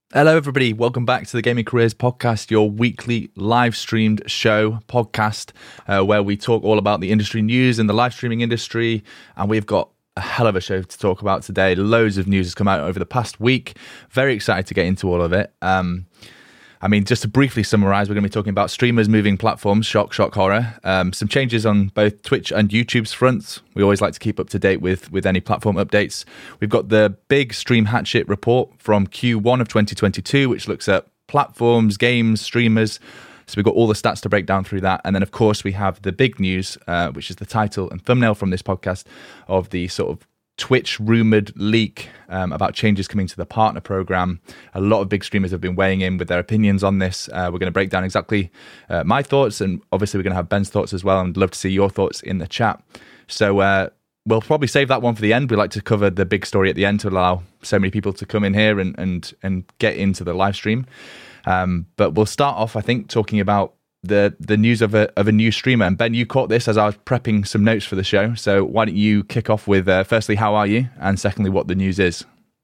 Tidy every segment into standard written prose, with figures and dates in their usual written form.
Hello, everybody. Welcome back to the Gaming Careers Podcast, your weekly live streamed show podcast where we talk all about the industry news and the live streaming industry. And we've got a hell of a show to talk about today. Loads of news has come out over the past week. Very excited to get into all of it. Just to briefly summarize, we're going to be talking about streamers moving platforms, shock, horror. Some changes on both Twitch and YouTube's fronts. We always like to keep up to date with any platform updates. We've got the big Stream Hatchet report from Q1 of 2022, which looks at platforms, games, streamers. So we've got all the stats to break down through that. And then, of course, we have the big news, which is the title and thumbnail from this podcast of the sort of Twitch rumored leak about changes coming to the partner program. A lot of big streamers have been weighing in with their opinions on this. We're going to break down exactly my thoughts, and obviously we're going to have Ben's thoughts as well, and love to see your thoughts in the chat. So we'll probably save that one for the end. We like to cover the big story at the end to allow so many people to come in here and get into the live stream. But we'll start off, I think, talking about the news of a new streamer. And Ben, you caught this as I was prepping some notes for the show. So why don't you kick off with firstly, how are you? And secondly, what the news is.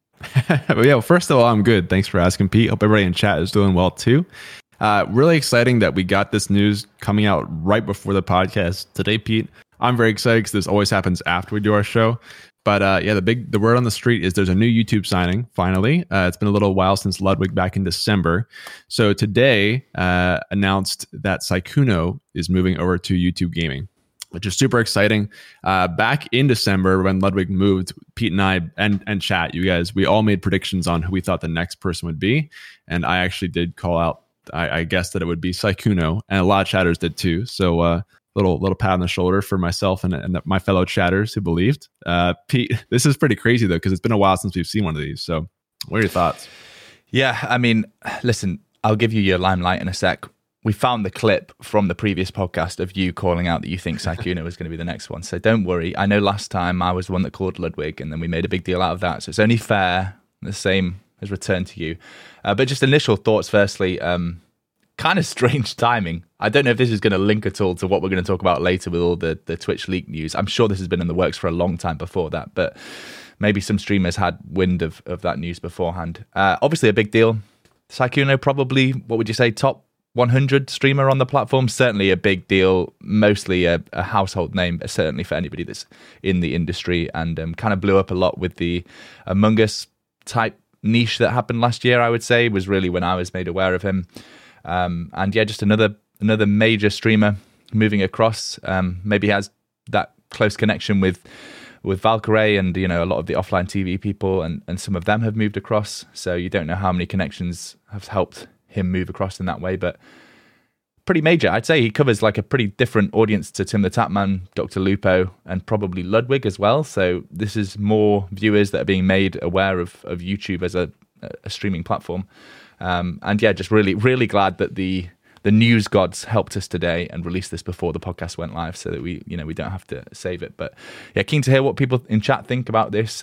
Well, first of all, I'm good. Thanks for asking, Pete. Hope everybody in chat is doing well too. Really exciting that we got this news coming out right before the podcast today, Pete. I'm very excited because this always happens after we do our show. But the word on the street is there's a new YouTube signing, finally. It's been a little while since Ludwig back in December. So today announced that Sykkuno is moving over to YouTube Gaming, which is super exciting. Back in December when Ludwig moved, Pete and I and chat, you guys, we all made predictions on who we thought the next person would be. And I actually did call out, I guessed that it would be Sykkuno, and a lot of chatters did too. So little pat on the shoulder for myself and my fellow chatters who believed. Pete, this is pretty crazy though, because it's been a while since we've seen one of these. So what are your thoughts? Yeah, I mean, listen, I'll give you your limelight in a sec. We found the clip from the previous podcast of you calling out that you think Sykkuno was going to be the next one. So don't worry. I know last time I was the one that called Ludwig, and then we made a big deal out of that. So it's only fair. The same has returned to you. But just initial thoughts firstly. Kind of strange timing. I don't know if this is going to link at all to what we're going to talk about later with all the Twitch leak news. I'm sure this has been in the works for a long time before that, but maybe some streamers had wind of that news beforehand. Obviously a big deal. Sykkuno probably, what would you say, top 100 streamer on the platform? Certainly a big deal, mostly a household name, certainly for anybody that's in the industry, and kind of blew up a lot with the Among Us type niche that happened last year, I would say, was really when I was made aware of him. Just another major streamer moving across. Maybe has that close connection with Valkyrae and a lot of the offline TV people, and some of them have moved across. So you don't know how many connections have helped him move across in that way, but pretty major. I'd say he covers like a pretty different audience to Tim the Tatman, Dr. Lupo, and probably Ludwig as well. So this is more viewers that are being made aware of YouTube as a streaming platform. Just really, really glad that the news gods helped us today and released this before the podcast went live, so that we don't have to save it. But yeah, keen to hear what people in chat think about this.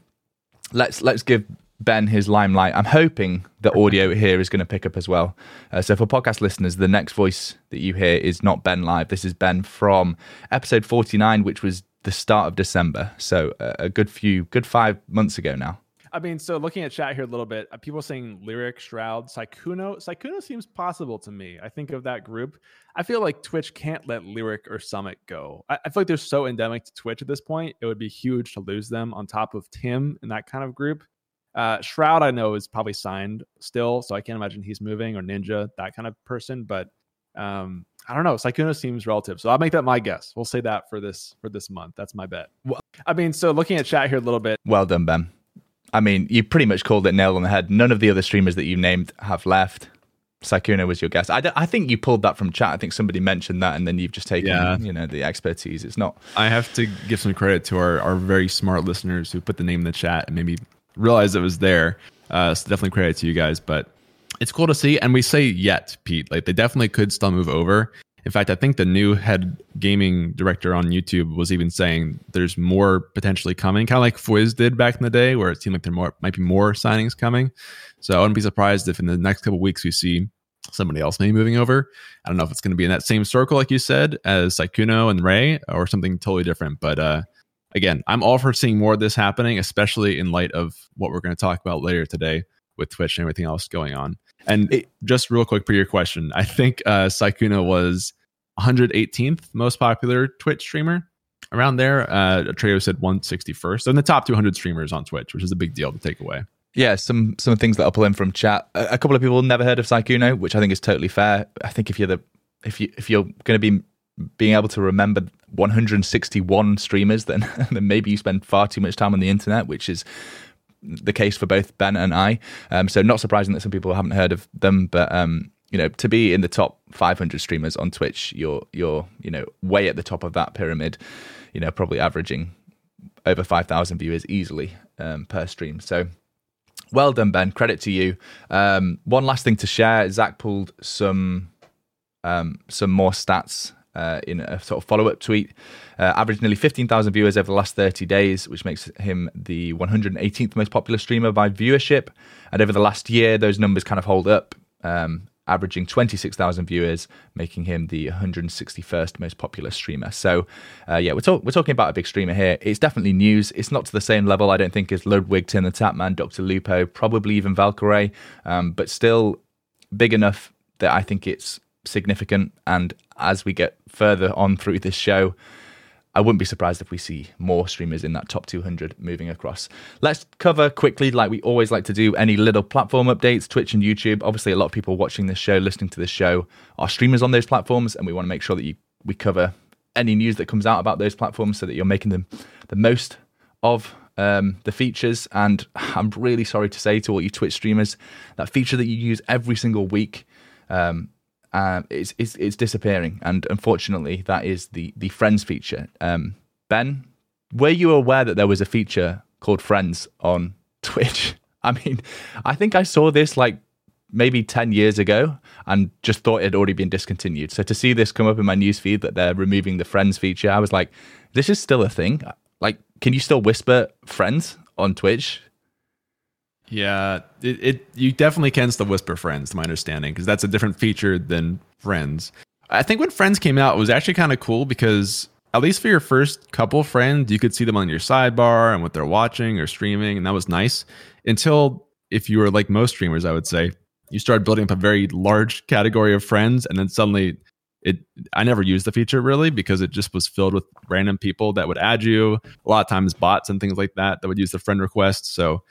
Let's give Ben his limelight. I'm hoping the audio here is going to pick up as well. So for podcast listeners, the next voice that you hear is not Ben live. This is Ben from episode 49, which was the start of December. So a good 5 months ago now. I mean, so looking at chat here a little bit, people saying Lyric, Shroud, Sykkuno. Sykkuno seems possible to me. I think of that group. I feel like Twitch can't let Lyric or Summit go. I feel like they're so endemic to Twitch at this point. It would be huge to lose them on top of Tim in that kind of group. Shroud, I know, is probably signed still, so I can't imagine he's moving, or Ninja, that kind of person. But I don't know. Sykkuno seems relative, so I'll make that my guess. We'll say that for this month. That's my bet. Well, I mean, so looking at chat here a little bit. Well done, Ben. I mean, you pretty much called it nail on the head. None of the other streamers that you named have left. Sykkuno was your guess. I think you pulled that from chat. I think somebody mentioned that, and then you've just taken the expertise. It's not. I have to give some credit to our very smart listeners who put the name in the chat and maybe realized it was there. So definitely credit to you guys. But it's cool to see. And we say yet, Pete. Like, they definitely could still move over. In fact, I think the new head gaming director on YouTube was even saying there's more potentially coming, kind of like Fwiz did back in the day, where it seemed like there might be more signings coming. So I wouldn't be surprised if in the next couple of weeks we see somebody else maybe moving over. I don't know if it's going to be in that same circle, like you said, as Sykkuno and Ray, or something totally different. But again, I'm all for seeing more of this happening, especially in light of what we're going to talk about later today with Twitch and everything else going on. And just real quick for your question, I think Sykkuno was 118th most popular Twitch streamer around there. Atreus said 161st. So in the top 200 streamers on Twitch, which is a big deal to take away. Yeah, some things that I'll pull in from chat. A couple of people never heard of Sykkuno, which I think is totally fair. I think if you're going to be being able to remember 161 streamers, then maybe you spend far too much time on the internet, which is the case for both Ben and I. So not surprising that some people haven't heard of them, but to be in the top 500 streamers on Twitch, you're way at the top of that pyramid. Probably averaging over 5,000 viewers easily per stream. So well done, Ben. Credit to you. One last thing to share: Zach pulled some more stats in a sort of follow-up tweet. Averaged nearly 15,000 viewers over the last 30 days, which makes him the 118th most popular streamer by viewership. And over the last year, those numbers kind of hold up, averaging 26,000 viewers, making him the 161st most popular streamer. So, we're talking about a big streamer here. It's definitely news. It's not to the same level, I don't think, as Ludwig, Tin the Tapman, Dr. Lupo, probably even Valkyrae, but still big enough that I think it's significant. And as we get further on through this show, I wouldn't be surprised if we see more streamers in that top 200 moving across. Let's cover quickly, like we always like to do, any little platform updates, Twitch and YouTube. Obviously, a lot of people watching this show, listening to this show, are streamers on those platforms, and we want to make sure that we cover any news that comes out about those platforms so that you're making them the most of the features. And I'm really sorry to say to all you Twitch streamers, that feature that you use every single week, it's disappearing, and unfortunately that is the Friends feature. Ben, were you aware that there was a feature called Friends on Twitch? I mean, I think I saw this like maybe 10 years ago and just thought it had already been discontinued. So to see this come up in my newsfeed that they're removing the Friends feature, I was like, this is still a thing? Like, can you still whisper Friends on Twitch? Yeah, you definitely can still whisper Friends, to my understanding, because that's a different feature than Friends. I think when Friends came out, it was actually kind of cool because at least for your first couple friends, you could see them on your sidebar and what they're watching or streaming, and that was nice. Until, if you were like most streamers, I would say, you started building up a very large category of friends, and then suddenly I never used the feature really because it just was filled with random people that would add you. A lot of times bots and things like that would use the friend request. So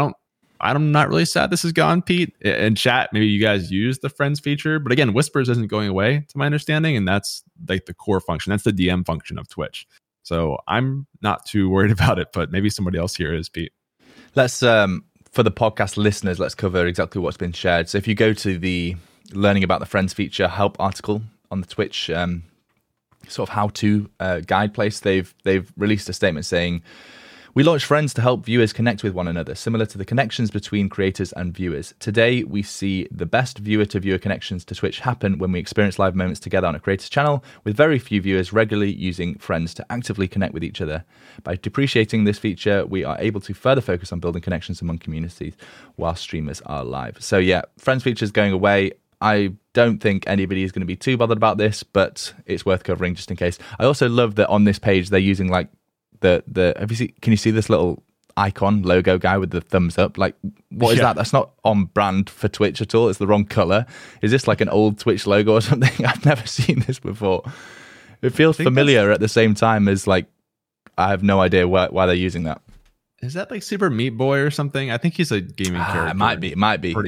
I'm not really sad this is gone, Pete. In chat, maybe you guys use the Friends feature, but again, Whispers isn't going away, to my understanding, and that's like the core function. That's the DM function of Twitch. So I'm not too worried about it, but maybe somebody else here is, Pete. Let's, for the podcast listeners, let's cover exactly what's been shared. So if you go to the Learning About the Friends feature help article on the Twitch sort of how-to guide place, they've released a statement saying, "We launched Friends to help viewers connect with one another, similar to the connections between creators and viewers. Today, we see the best viewer-to-viewer connections to Twitch happen when we experience live moments together on a creator's channel, with very few viewers regularly using Friends to actively connect with each other. By depreciating this feature, we are able to further focus on building connections among communities while streamers are live." So yeah, Friends feature is going away. I don't think anybody is going to be too bothered about this, but it's worth covering just in case. I also love that on this page, they're using like can you see this little icon logo guy with the thumbs up? Like, what is that? That's not on brand for Twitch at all. It's the wrong color. Is this like an old Twitch logo or something? I've never seen this before. It feels familiar at the same time as like I have no idea why they're using that. Is that like Super Meat Boy or something? I think he's a gaming character. It might be.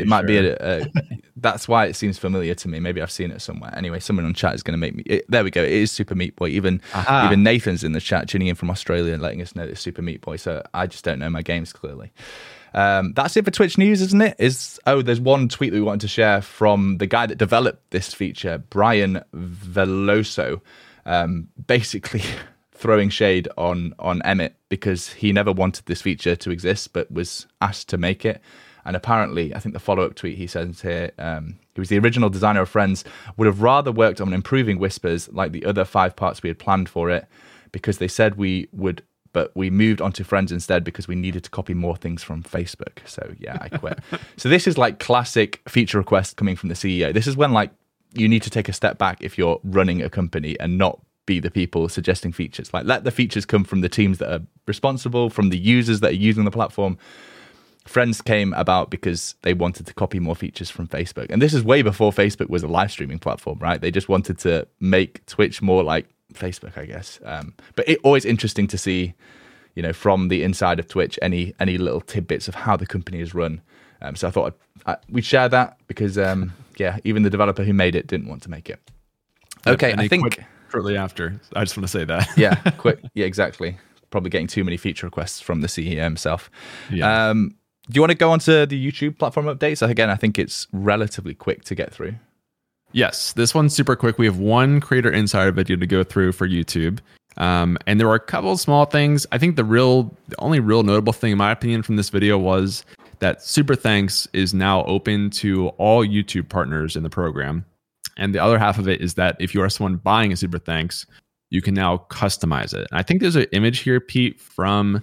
That's why it seems familiar to me. Maybe I've seen it somewhere. Anyway, someone on chat is going to make me. There we go. It is Super Meat Boy. Even Nathan's in the chat, tuning in from Australia and letting us know it's Super Meat Boy. So I just don't know my games clearly. That's it for Twitch news, isn't it? There's one tweet that we wanted to share from the guy that developed this feature, Brian Veloso, basically throwing shade on Emmett because he never wanted this feature to exist but was asked to make it. And apparently, I think the follow-up tweet he says here, he was the original designer of Friends, would have rather worked on improving Whispers like the other 5 parts we had planned for it, because they said we would, but we moved on to Friends instead because we needed to copy more things from Facebook. So yeah, I quit. So this is like classic feature request coming from the CEO. This is when like you need to take a step back if you're running a company and not be the people suggesting features. Like, let the features come from the teams that are responsible, from the users that are using the platform. Friends came about because they wanted to copy more features from Facebook. And this is way before Facebook was a live streaming platform, right? They just wanted to make Twitch more like Facebook, I guess. But it always interesting to see, from the inside of Twitch, any little tidbits of how the company is run. So I thought we'd share that because, even the developer who made it didn't want to make it. Okay, I think shortly after. I just want to say that. Yeah, quick. Yeah, exactly. Probably getting too many feature requests from the CEO himself. Yeah. Do you want to go on to the YouTube platform updates? Again, I think it's relatively quick to get through. Yes, this one's super quick. We have one Creator Insider video to go through for YouTube. And there were a couple of small things. I think the only real notable thing, in my opinion, from this video was that Super Thanks is now open to all YouTube partners in the program. And the other half of it is that if you are someone buying a Super Thanks, you can now customize it. And I think there's an image here, Pete, from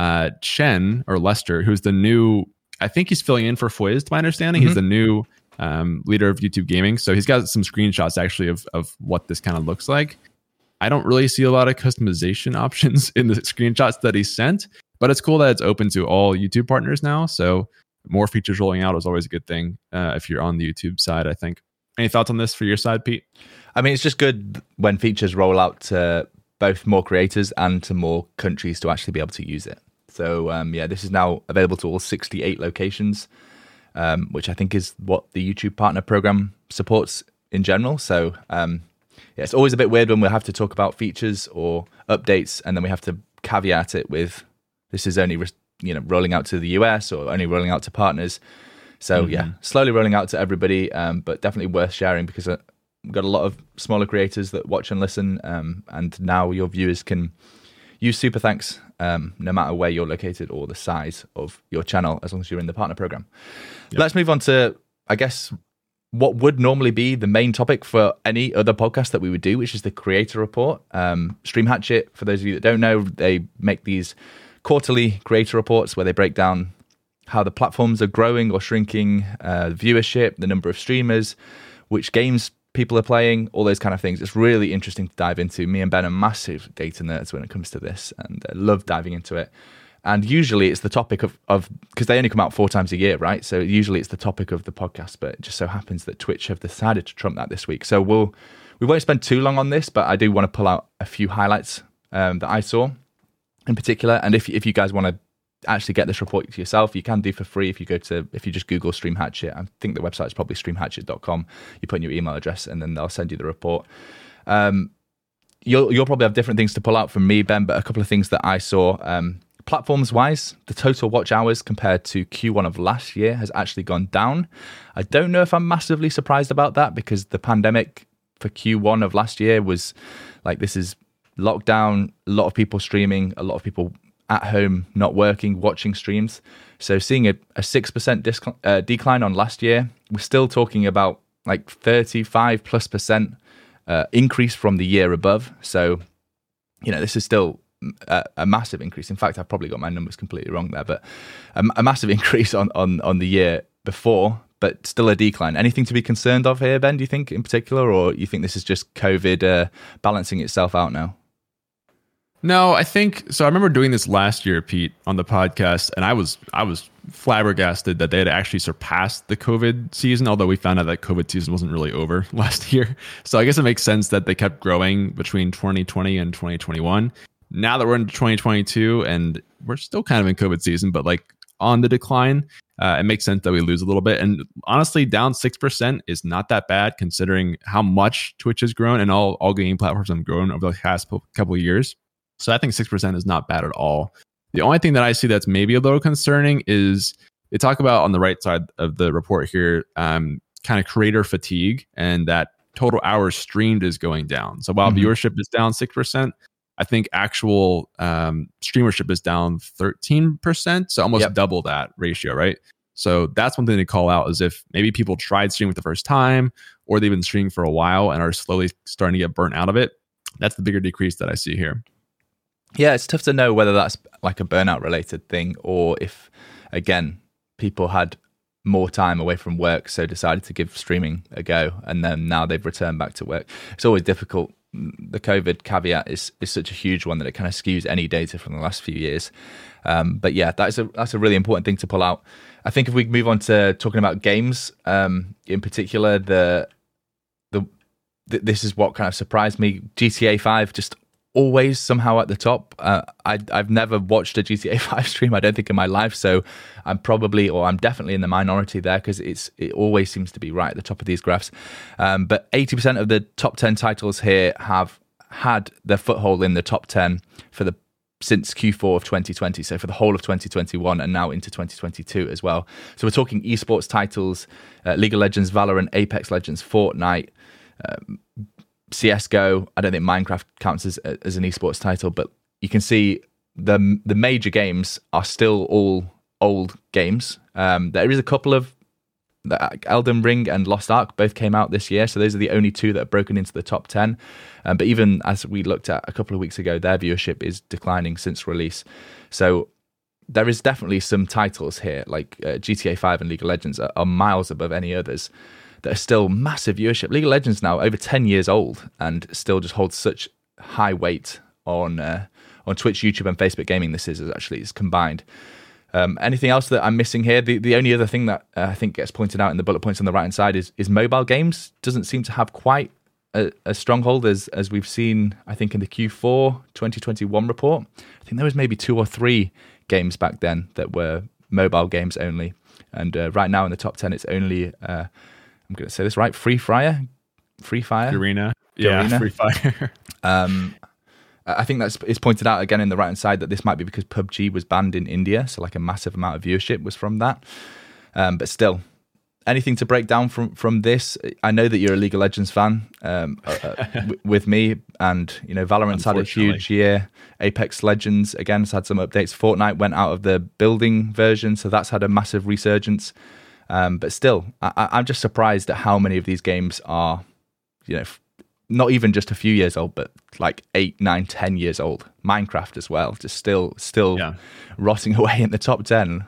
Chen or Lester, who's the new, I think he's filling in for Fwiz, to my understanding. He's the new leader of YouTube gaming. So he's got some screenshots actually of what this kind of looks like. I don't really see a lot of customization options in the screenshots that he sent, but it's cool that it's open to all YouTube partners now. So more features rolling out is always a good thing if you're on the YouTube side, I think. Any thoughts on this for your side, Pete? I mean, it's just good when features roll out to both more creators and to more countries to actually be able to use it. So this is now available to all 68 locations, which I think is what the YouTube Partner Program supports in general. So it's always a bit weird when we have to talk about features or updates, and then we have to caveat it with this is only rolling out to the US or only rolling out to partners. So slowly rolling out to everybody, but definitely worth sharing because we've got a lot of smaller creators that watch and listen, and now your viewers can use Super Thanks no matter where you're located or the size of your channel, as long as you're in the partner program. Yep. Let's move on to, I guess, what would normally be the main topic for any other podcast that we would do, which is the creator report. Stream Hatchet, for those of you that don't know, they make these quarterly creator reports where they break down how the platforms are growing or shrinking, viewership, the number of streamers, which games people are playing, all those kind of things. It's really interesting to dive into. Me and Ben are massive data nerds when it comes to this, and I love diving into it. And usually it's the topic of because they only come out 4 times a year, right? So usually it's the topic of the podcast, but it just so happens that Twitch have decided to trump that this week. So we won't spend too long on this, but I do want to pull out a few highlights that I saw in particular. And if you guys want to actually get this report to yourself, you can do for free if you just Google Stream Hatchet. I think the website is probably streamhatchet.com. You put in your email address and then they'll send you the report. You'll probably have different things to pull out from me, Ben, but a couple of things that I saw. Platforms wise, the total watch hours compared to Q1 of last year has actually gone down. I don't know if I'm massively surprised about that because the pandemic for Q1 of last year was like, this is lockdown, a lot of people streaming, a lot of people at home, not working, watching streams. So seeing a 6% decline on last year, we're still talking about like 35+% increase from the year above. So, this is still a massive increase. In fact, I've probably got my numbers completely wrong there, but a massive increase on the year before, but still a decline. Anything to be concerned of here, Ben, do you think in particular, or you think this is just COVID balancing itself out now? No, I think so. I remember doing this last year, Pete, on the podcast, and I was flabbergasted that they had actually surpassed the COVID season, although we found out that COVID season wasn't really over last year. So I guess it makes sense that they kept growing between 2020 and 2021. Now that we're into 2022 and we're still kind of in COVID season, but like on the decline, it makes sense that we lose a little bit. And honestly, down 6% is not that bad considering how much Twitch has grown and all gaming platforms have grown over the past couple of years. So I think 6% is not bad at all. The only thing that I see that's maybe a little concerning is they talk about on the right side of the report here, kind of creator fatigue and that total hours streamed is going down. So while viewership is down 6%, I think actual streamership is down 13%. So almost double that ratio, right? So that's one thing to call out is if maybe people tried streaming for the first time or they've been streaming for a while and are slowly starting to get burnt out of it. That's the bigger decrease that I see here. Yeah, it's tough to know whether that's like a burnout related thing or if, again, people had more time away from work, so decided to give streaming a go, and then now they've returned back to work. It's always difficult the COVID caveat is such a huge one that it kind of skews any data from the last few years. But yeah, that's a really important thing to pull out. I think if we move on to talking about games, in particular, this is what kind of surprised me. GTA 5 just always somehow at the top. I've never watched a GTA 5 stream, I don't think, in my life, so I'm definitely in the minority there, because it always seems to be right at the top of these graphs. But 80% of the top 10 titles here have had their foothold in the top 10 since Q4 of 2020, so for the whole of 2021 and now into 2022 as well. So we're talking esports titles, League of Legends, Valorant, Apex Legends, Fortnite, CSGO. I don't think Minecraft counts as an esports title, but you can see the major games are still all old games. There is a couple of Elden Ring and Lost Ark both came out this year, so those are the only two that have broken into the top 10. But even as we looked at a couple of weeks ago, their viewership is declining since release. So there is definitely some titles here, like GTA 5 and League of Legends are miles above any others that are still massive viewership. League of Legends now over 10 years old and still just holds such high weight on Twitch, YouTube, and Facebook Gaming. This is combined. Anything else that I'm missing here? The only other thing that I think gets pointed out in the bullet points on the right hand side is mobile games doesn't seem to have quite a stronghold as we've seen, I think, in the Q4 2021 report. I think there was maybe 2 or 3 games back then that were mobile games only. And right now in the top 10, it's only, I'm going to say this right, Free Fire? Garena. Yeah, Free Fire. I think it's pointed out again in the right-hand side that this might be because PUBG was banned in India, so like a massive amount of viewership was from that. But still, anything to break down from this? I know that you're a League of Legends fan with me, and Valorant's had a huge year. Apex Legends, again, has had some updates. Fortnite went out of the building version, so that's had a massive resurgence. But still, I'm just surprised at how many of these games are, not even just a few years old, but like 8, 9, 10 years old. Minecraft as well, just still rotting away in the top 10.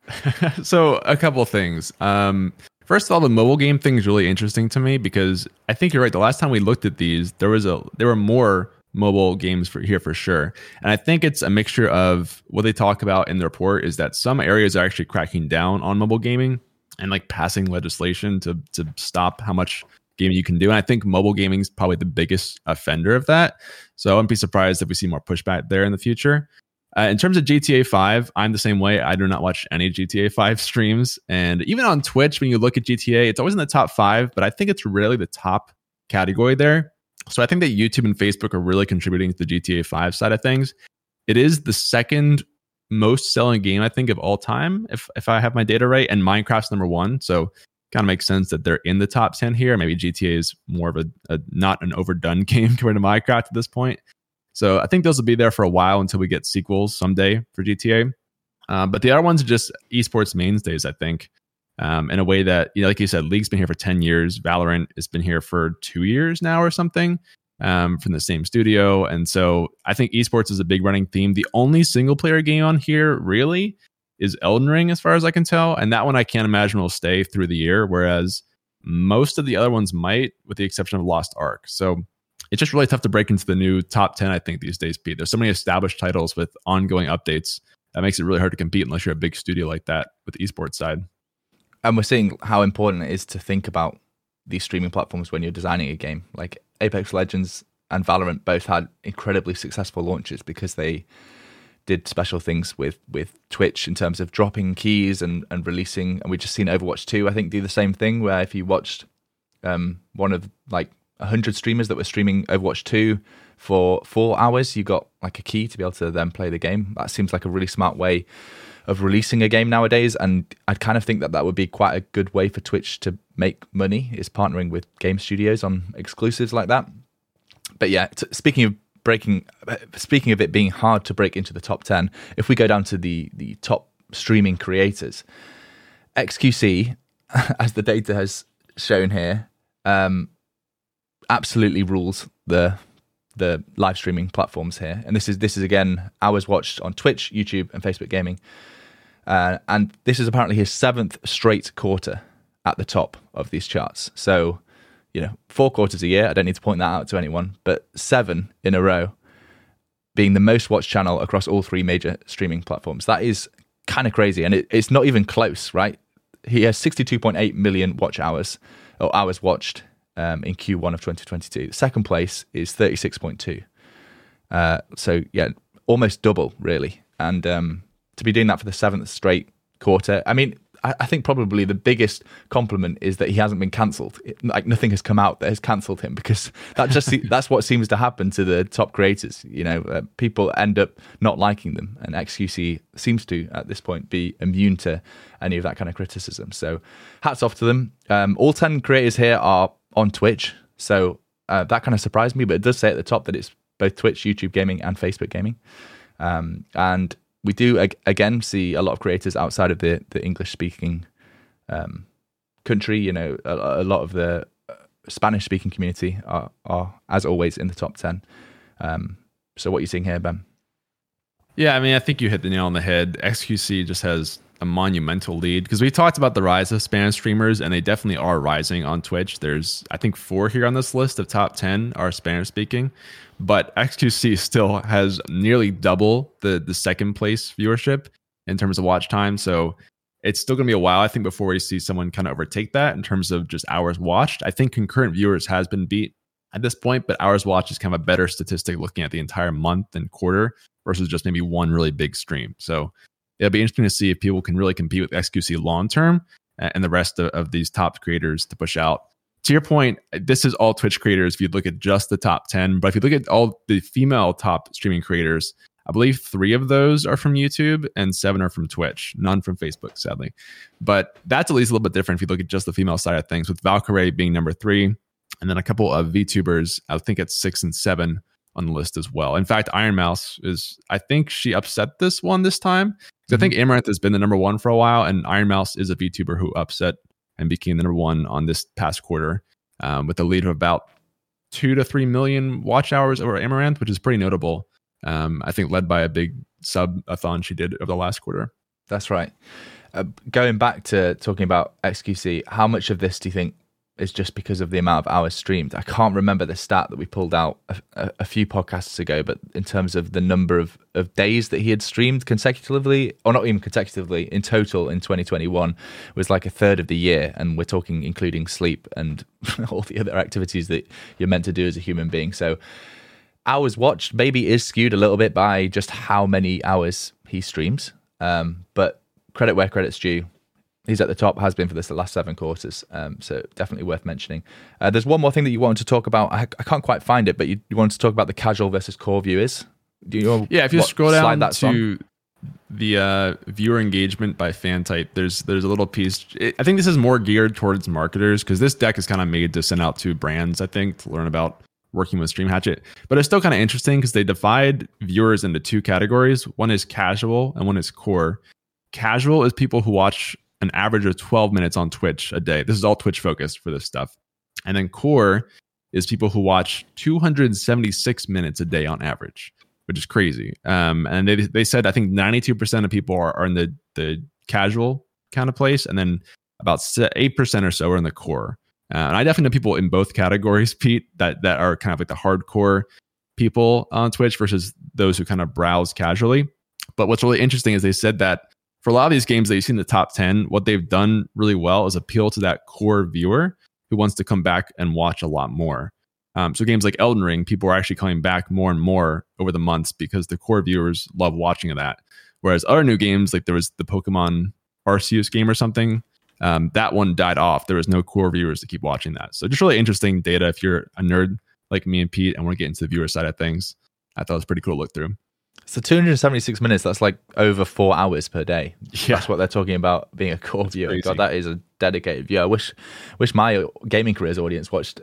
So a couple of things. First of all, the mobile game thing is really interesting to me because I think you're right. The last time we looked at these, there were more mobile games here for sure. And I think it's a mixture of what they talk about in the report is that some areas are actually cracking down on mobile gaming and like passing legislation to stop how much gaming you can do. And I think mobile gaming is probably the biggest offender of that. So I wouldn't be surprised if we see more pushback there in the future. In terms of GTA 5, I'm the same way. I do not watch any GTA 5 streams. And even on Twitch, when you look at GTA, it's always in the top 5, but I think it's rarely the top category there. So I think that YouTube and Facebook are really contributing to the GTA 5 side of things. It is the second most selling game, I think, of all time, if I have my data right. And Minecraft's number 1. So kind of makes sense that they're in the top 10 here. Maybe GTA is more of a not an overdone game compared to Minecraft at this point. So I think those will be there for a while until we get sequels someday for GTA. But the other ones are just esports mainstays, I think, in a way that, like you said, League's been here for 10 years. Valorant has been here for 2 years now or something, from the same studio. And so I think esports is a big running theme. The only single player game on here really is Elden Ring, as far as I can tell. And that one I can't imagine will stay through the year, whereas most of the other ones might, with the exception of Lost Ark. So it's just really tough to break into the new top 10, I think, these days, Pete. There's so many established titles with ongoing updates that makes it really hard to compete unless you're a big studio like that with the esports side. And we're seeing how important it is to think about these streaming platforms when you're designing a game. Like Apex Legends and Valorant both had incredibly successful launches because they did special things with Twitch in terms of dropping keys and releasing. And we've just seen Overwatch 2, I think, do the same thing, where if you watched one of like 100 streamers that were streaming Overwatch 2 for 4 hours, you got like a key to be able to then play the game. That seems like a really smart way of releasing a game nowadays. And I'd kind of think that would be quite a good way for Twitch to make money, is partnering with game studios on exclusives like that. But yeah, speaking of it being hard to break into the top 10, if we go down to the top streaming creators, XQC, as the data has shown here, absolutely rules the live streaming platforms here. And this is again hours watched on Twitch, YouTube, and Facebook Gaming. And this is apparently his 7th straight quarter at the top of these charts. So 4 quarters a year. I don't need to point that out to anyone, but 7 in a row being the most watched channel across all 3 major streaming platforms. That is kind of crazy. And it's not even close, right? He has 62.8 million watch hours or hours watched in Q1 of 2022. Second place is 36.2. So yeah, almost double really. And to be doing that for the 7th straight quarter, I mean, I think probably the biggest compliment is that he hasn't been cancelled. Like nothing has come out that has cancelled him, because that's what seems to happen to the top creators. People end up not liking them, and XQC seems to at this point be immune to any of that kind of criticism. So hats off to them. All 10 creators here are on Twitch, so that kind of surprised me, but it does say at the top that it's both Twitch, YouTube Gaming, and Facebook Gaming. And we do, again, see a lot of creators outside of the English-speaking country. A lot of the Spanish-speaking community are, as always, in the top 10. So what are you seeing here, Ben? Yeah, I mean, I think you hit the nail on the head. XQC just has a monumental lead, because we talked about the rise of Spanish streamers, and they definitely are rising on Twitch. There's, I think, 4 here on this list of top 10 are Spanish-speaking. But XQC still has nearly double the second place viewership in terms of watch time. So it's still going to be a while, I think, before we see someone kind of overtake that in terms of just hours watched. I think concurrent viewers has been beat at this point, but hours watched is kind of a better statistic looking at the entire month and quarter versus just maybe one really big stream. So it'll be interesting to see if people can really compete with XQC long term and the rest of these top creators to push out. To your point, this is all Twitch creators if you look at just the top 10. But if you look at all the female top streaming creators, I believe 3 of those are from YouTube and 7 are from Twitch, none from Facebook, sadly. But that's at least a little bit different if you look at just the female side of things, with Valkyrae being number 3, and then a couple of VTubers, I think it's 6 and 7 on the list as well. In fact, Iron Mouse is, I think she upset this one this time. I think Amaranth has been the number 1 for a while, and Iron Mouse is a VTuber who upset and became the number 1 on this past quarter, with a lead of about 2 to 3 million watch hours over Amaranth, which is pretty notable. I think led by a big sub-a-thon she did over the last quarter. That's right. Going back to talking about XQC, how much of this do you think is just because of the amount of hours streamed? I can't remember the stat that we pulled out a few podcasts ago, but in terms of the number of days that he had streamed consecutively, or not even consecutively, in total in 2021 was like a third of the year. And we're talking including sleep and all the other activities that you're meant to do as a human being. So hours watched maybe is skewed a little bit by just how many hours he streams. But credit where credit's due. He's at the top, has been for the last 7 quarters. So definitely worth mentioning. There's one more thing that you wanted to talk about. I can't quite find it, but you wanted to talk about the casual versus core viewers. If you scroll down to the viewer engagement by fan type, there's a little piece. I think this is more geared towards marketers, because this deck is kind of made to send out to brands, I think, to learn about working with Stream Hatchet. But it's still kind of interesting because they divide viewers into 2 categories. One is casual and one is core. Casual is people who watch an average of 12 minutes on Twitch a day. This is all Twitch focused for this stuff. And then core is people who watch 276 minutes a day on average, which is crazy. And they said, I think 92% of people are in the casual kind of place, and then about 8% or so are in the core. And I definitely know people in both categories, Pete, that are kind of like the hardcore people on Twitch versus those who kind of browse casually. But what's really interesting is they said that for a lot of these games that you see in the top 10, what they've done really well is appeal to that core viewer who wants to come back and watch a lot more. So games like Elden Ring, people are actually coming back more and more over the months because the core viewers love watching that. Whereas other new games, like there was the Pokemon Arceus game or something, that one died off. There was no core viewers to keep watching that. So just really interesting data if you're a nerd like me and Pete and want to get into the viewer side of things. I thought it was pretty cool to look through. So 276 minutes, that's like over 4 hours per day. Yeah. That's what they're talking about being a core viewer. God, that is a dedicated viewer. I wish my gaming careers audience watched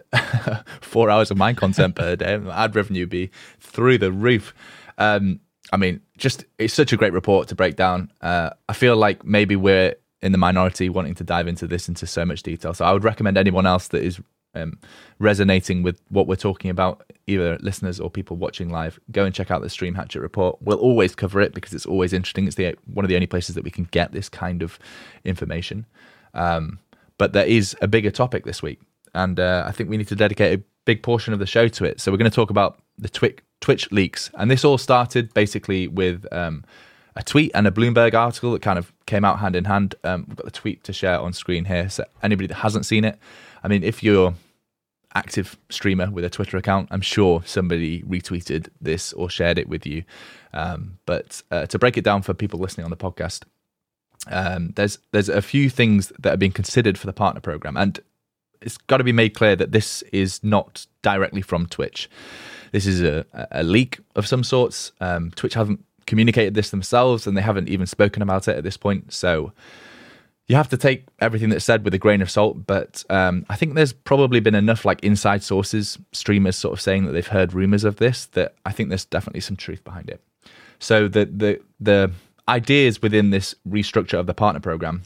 4 hours of my content per day. Ad revenue would be through the roof. I mean, just it's such a great report to break down. I feel like maybe we're in the minority wanting to dive into this into so much detail. So I would recommend anyone else that is resonating with what we're talking about, either listeners or people watching live, go and check out the Stream Hatchet report. We'll always cover it because it's always interesting. It's one of the only places that we can get this kind of information. But there is a bigger topic this week. and I think we need to dedicate a big portion of the show to it. So we're going to talk about the Twitch leaks, and this all started basically with a tweet and a Bloomberg article that kind of came out hand in hand. We've got the tweet to share on screen here. So anybody that hasn't seen it, I mean, if you're active streamer with a Twitter account, I'm sure somebody retweeted this or shared it with you. But to break it down for people listening on the podcast, there's a few things that are being considered for the partner program, and it's got to be made clear that this is not directly from Twitch. This is a leak of some sorts. Twitch haven't communicated this themselves, and they haven't even spoken about it at this point. So you have to take everything that's said with a grain of salt. But I think there's probably been enough like inside sources, streamers sort of saying that they've heard rumors of this, that I think there's definitely some truth behind it. So the ideas within this restructure of the partner program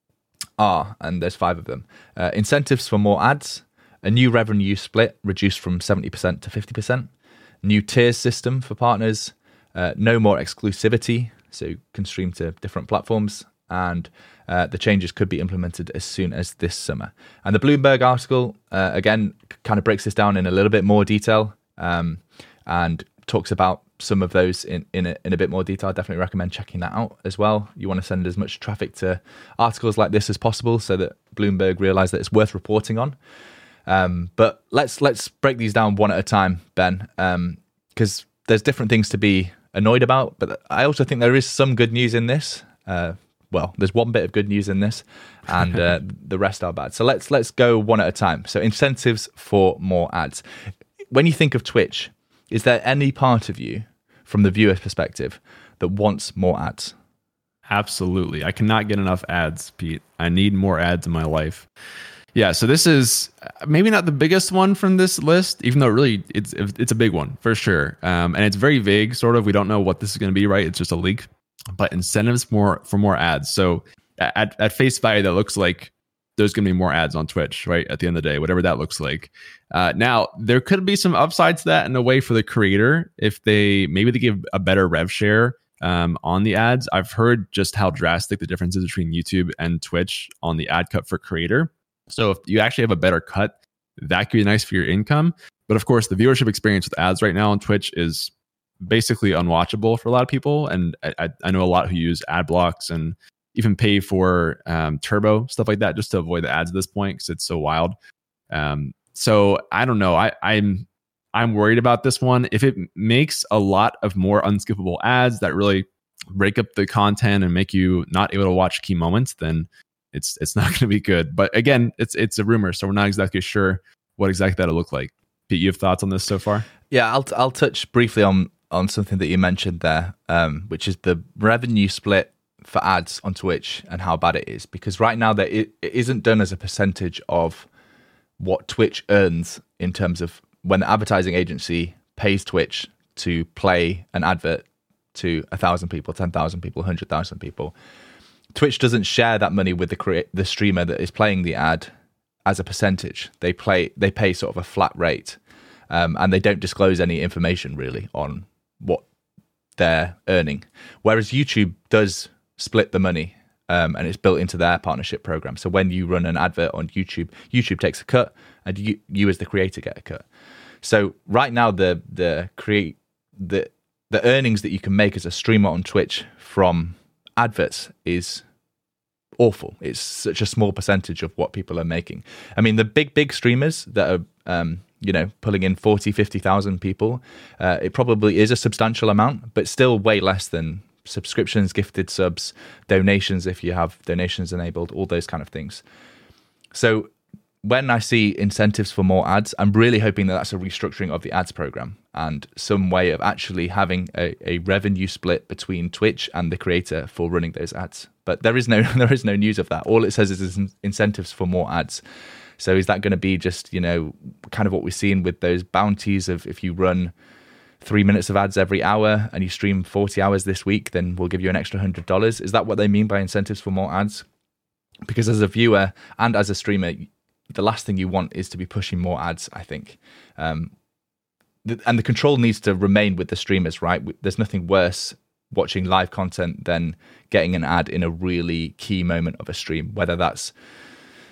are, and there's 5 of them, incentives for more ads, a new revenue split reduced from 70% to 50%, new tiers system for partners, no more exclusivity, so you can stream to different platforms, and the changes could be implemented as soon as this summer. And the Bloomberg article, again, kind of breaks this down in a little bit more detail, and talks about some of those in a bit more detail. I definitely recommend checking that out as well. You want to send as much traffic to articles like this as possible so that Bloomberg realize that it's worth reporting on. But let's break these down one at a time, Ben, because there's different things to be annoyed about, but I also think there is some good news in this. Well, there's one bit of good news in this, and the rest are bad. So let's go one at a time. So incentives for more ads. When you think of Twitch, is there any part of you, from the viewer's perspective, that wants more ads? Absolutely. I cannot get enough ads, Pete. I need more ads in my life. Yeah, so this is maybe not the biggest one from this list, even though really it's a big one for sure. And it's very vague, sort of. We don't know what this is going to be, right? It's just a leak. But incentives for more ads. So at face value, that looks like there's going to be more ads on Twitch, right? At the end of the day, whatever that looks like. Now, there could be some upside to that in a way for the creator if they give a better rev share on the ads. I've heard just how drastic the difference is between YouTube and Twitch on the ad cut for creator. So if you actually have a better cut, that could be nice for your income. But of course, the viewership experience with ads right now on Twitch is basically unwatchable for a lot of people. And I know a lot who use ad blocks and even pay for turbo, stuff like that, just to avoid the ads at this point because it's so wild. So I don't know. I'm worried about this one. If it makes a lot of more unskippable ads that really break up the content and make you not able to watch key moments, then it's not going to be good. But again, it's a rumor, so we're not exactly sure what exactly that'll look like. Pete, you have thoughts on this so far? Yeah, I'll touch briefly on something that you mentioned there, which is the revenue split for ads on Twitch and how bad it is. Because right now it isn't done as a percentage of what Twitch earns in terms of when the advertising agency pays Twitch to play an advert to 1,000 people, 10,000 people, 100,000 people. Twitch doesn't share that money with the streamer that is playing the ad as a percentage. They pay sort of a flat rate, and they don't disclose any information really on what they're earning. Whereas YouTube does split the money, and it's built into their partnership program. So when you run an advert on YouTube, YouTube takes a cut, and you as the creator get a cut. So right now, the earnings that you can make as a streamer on Twitch from adverts is awful. It's such a small percentage of what people are making. I mean, the big streamers that are pulling in 40, 50,000 people, it probably is a substantial amount, but still way less than subscriptions, gifted subs, donations if you have donations enabled, all those kind of things. So when I see incentives for more ads, I'm really hoping that that's a restructuring of the ads program and some way of actually having a revenue split between Twitch and the creator for running those ads. But there is no news of that. All it says is incentives for more ads. So is that going to be just, kind of what we're seeing with those bounties of if you run 3 minutes of ads every hour and you stream 40 hours this week, then we'll give you an extra $100? Is that what they mean by incentives for more ads? Because as a viewer and as a streamer, the last thing you want is to be pushing more ads, I think. And the control needs to remain with the streamers, right? There's nothing worse watching live content than getting an ad in a really key moment of a stream, whether that's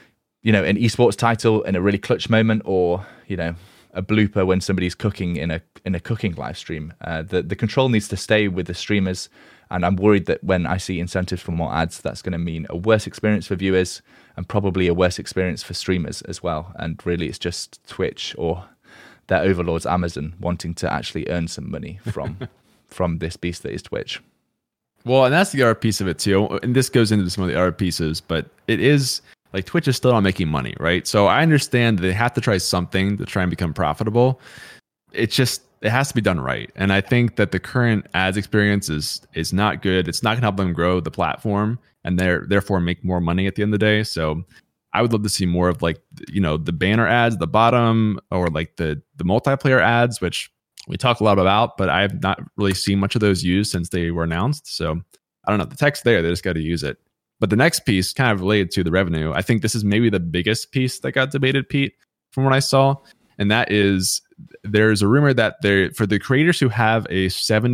an esports title in a really clutch moment, or a blooper when somebody's cooking in a cooking live stream. The control needs to stay with the streamers, and I'm worried that when I see incentives for more ads, that's going to mean a worse experience for viewers and probably a worse experience for streamers as well. And really, it's just Twitch or their overlords Amazon wanting to actually earn some money from this beast that is Twitch. Well, and that's the other piece of it too. And this goes into some of the other pieces, but it is like Twitch is still not making money, right? So I understand that they have to try something to try and become profitable. It has to be done right. And I think that the current ads experience is not good. It's not going to help them grow the platform and therefore make more money at the end of the day. So I would love to see more of like, the banner ads at the bottom, or like the multiplayer ads, which we talk a lot about, but I have not really seen much of those used since they were announced. So I don't know. The tech's there. They just got to use it. But the next piece, kind of related to the revenue, I think this is maybe the biggest piece that got debated, Pete, from what I saw. And that is, there's a rumor that for the creators who have a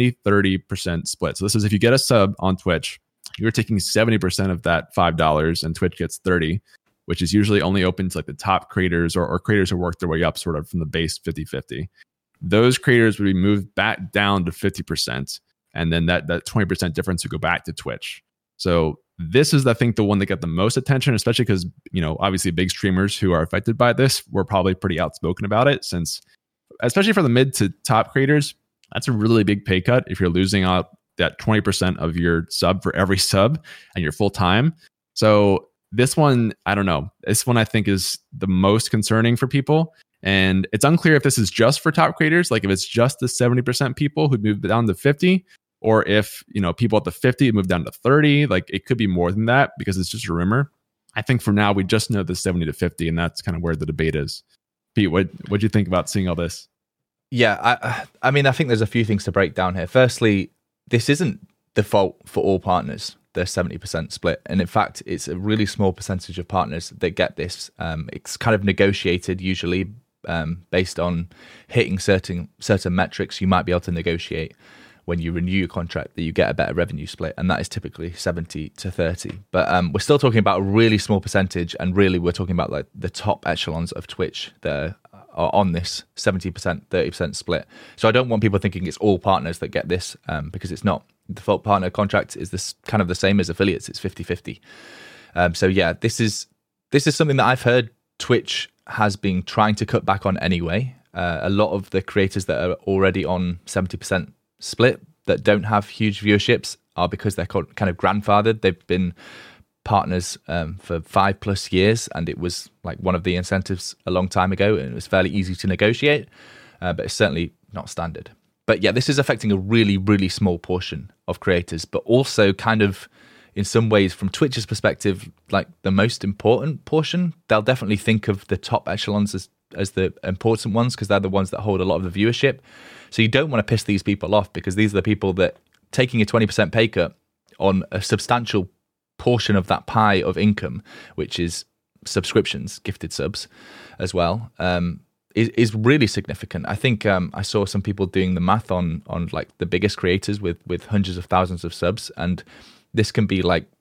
70-30% split. So this is if you get a sub on Twitch, you're taking 70% of that $5 and Twitch gets 30, which is usually only open to like the top creators or creators who work their way up sort of from the base 50-50. Those creators would be moved back down to 50%. And then that 20% difference would go back to Twitch. So this is, I think, the one that got the most attention, especially because, obviously big streamers who are affected by this were probably pretty outspoken about it, since, especially for the mid to top creators, that's a really big pay cut if you're losing out that 20% of your sub for every sub and you're full time. So this one, I don't know. This one I think is the most concerning for people. And it's unclear if this is just for top creators, like if it's just the 70% people who moved down to 50, or if, people at the 50 move down to 30, like it could be more than that because it's just a rumor. I think for now, we just know the 70 to 50, and that's kind of where the debate is. Pete, what'd you think about seeing all this? Yeah, I mean, I think there's a few things to break down here. Firstly, this isn't default for all partners, the 70% split. And in fact, it's a really small percentage of partners that get this. It's kind of negotiated usually based on hitting certain metrics. You might be able to negotiate when you renew your contract that you get a better revenue split, and that is typically 70 to 30. But we're still talking about a really small percentage, and really we're talking about like the top echelons of Twitch that are on this 70%, 30% split. So I don't want people thinking it's all partners that get this, because it's not. The default partner contract is this kind of the same as affiliates. It's 50-50. So yeah, this is something that I've heard Twitch has been trying to cut back on anyway. A lot of the creators that are already on 70% split that don't have huge viewerships are because they're kind of grandfathered. They've been partners for 5+ years, and it was like one of the incentives a long time ago, and it was fairly easy to negotiate, but it's certainly not standard. But yeah, this is affecting a really, really small portion of creators, but also kind of in some ways from Twitch's perspective, like the most important portion. They'll definitely think of the top echelons as the important ones because they're the ones that hold a lot of the viewership. So you don't want to piss these people off, because these are the people that taking a 20% pay cut on a substantial portion of that pie of income, which is subscriptions, gifted subs as well, is really significant. I think I saw some people doing the math on like the biggest creators with hundreds of thousands of subs, and this can be like,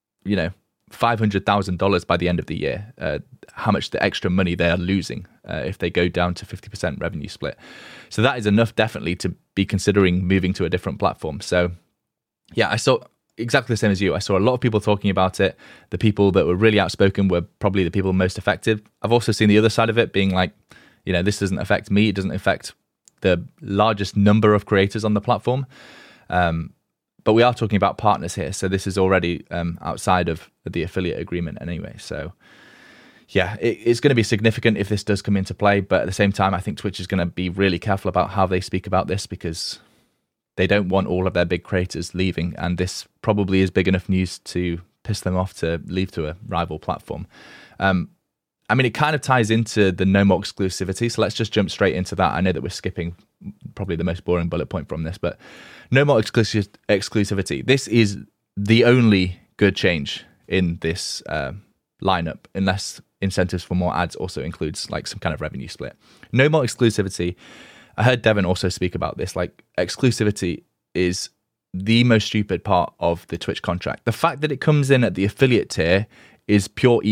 $500,000 by the end of the year, how much the extra money they are losing if they go down to 50% revenue split. So that is enough definitely to be considering moving to a different platform. So yeah, I saw exactly the same as you. I saw a lot of people talking about it. The people that were really outspoken were probably the people most affected. I've also seen the other side of it being like, this doesn't affect me. It doesn't affect the largest number of creators on the platform. But we are talking about partners here, so this is already outside of the affiliate agreement anyway. So yeah, it's going to be significant if this does come into play. But at the same time, I think Twitch is going to be really careful about how they speak about this, because they don't want all of their big creators leaving. And this probably is big enough news to piss them off to leave to a rival platform. I mean, it kind of ties into the no more exclusivity. So let's just jump straight into that. I know that we're skipping probably the most boring bullet point from this, but no more exclusivity. This is the only good change in this lineup, unless incentives for more ads also includes like some kind of revenue split. No more exclusivity. I heard Devin also speak about this. Like, exclusivity is the most stupid part of the Twitch contract. The fact that it comes in at the affiliate tier is pure evil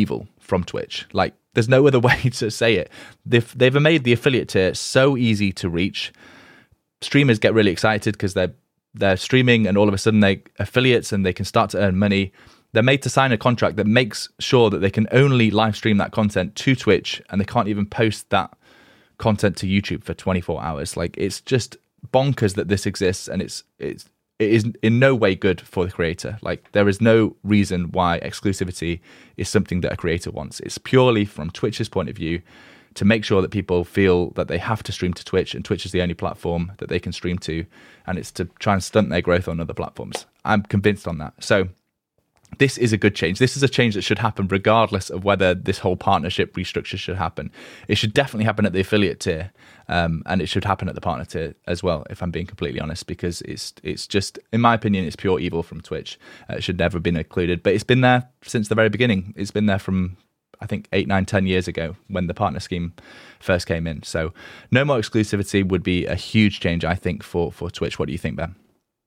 from Twitch. Like, there's no other way to say it. They've made the affiliate tier so easy to reach. Streamers get really excited because they're streaming and all of a sudden they affiliates and they can start to earn money. They're made to sign a contract that makes sure that they can only live stream that content to Twitch, and they can't even post that content to YouTube for 24 hours. Like, it's just bonkers that this exists, and it is in no way good for the creator. Like, there is no reason why exclusivity is something that a creator wants. It's purely from Twitch's point of view to make sure that people feel that they have to stream to Twitch, and Twitch is the only platform that they can stream to, and it's to try and stunt their growth on other platforms. I'm convinced on that. So this is a good change. This is a change that should happen regardless of whether this whole partnership restructure should happen. It should definitely happen at the affiliate tier, and it should happen at the partner tier as well, if I'm being completely honest, because it's just, in my opinion, it's pure evil from Twitch. It should never have been included, but it's been there since the very beginning. It's been there from, I think, 8, 9, 10 years ago when the partner scheme first came in. So no more exclusivity would be a huge change, I think, for Twitch. What do you think, Ben?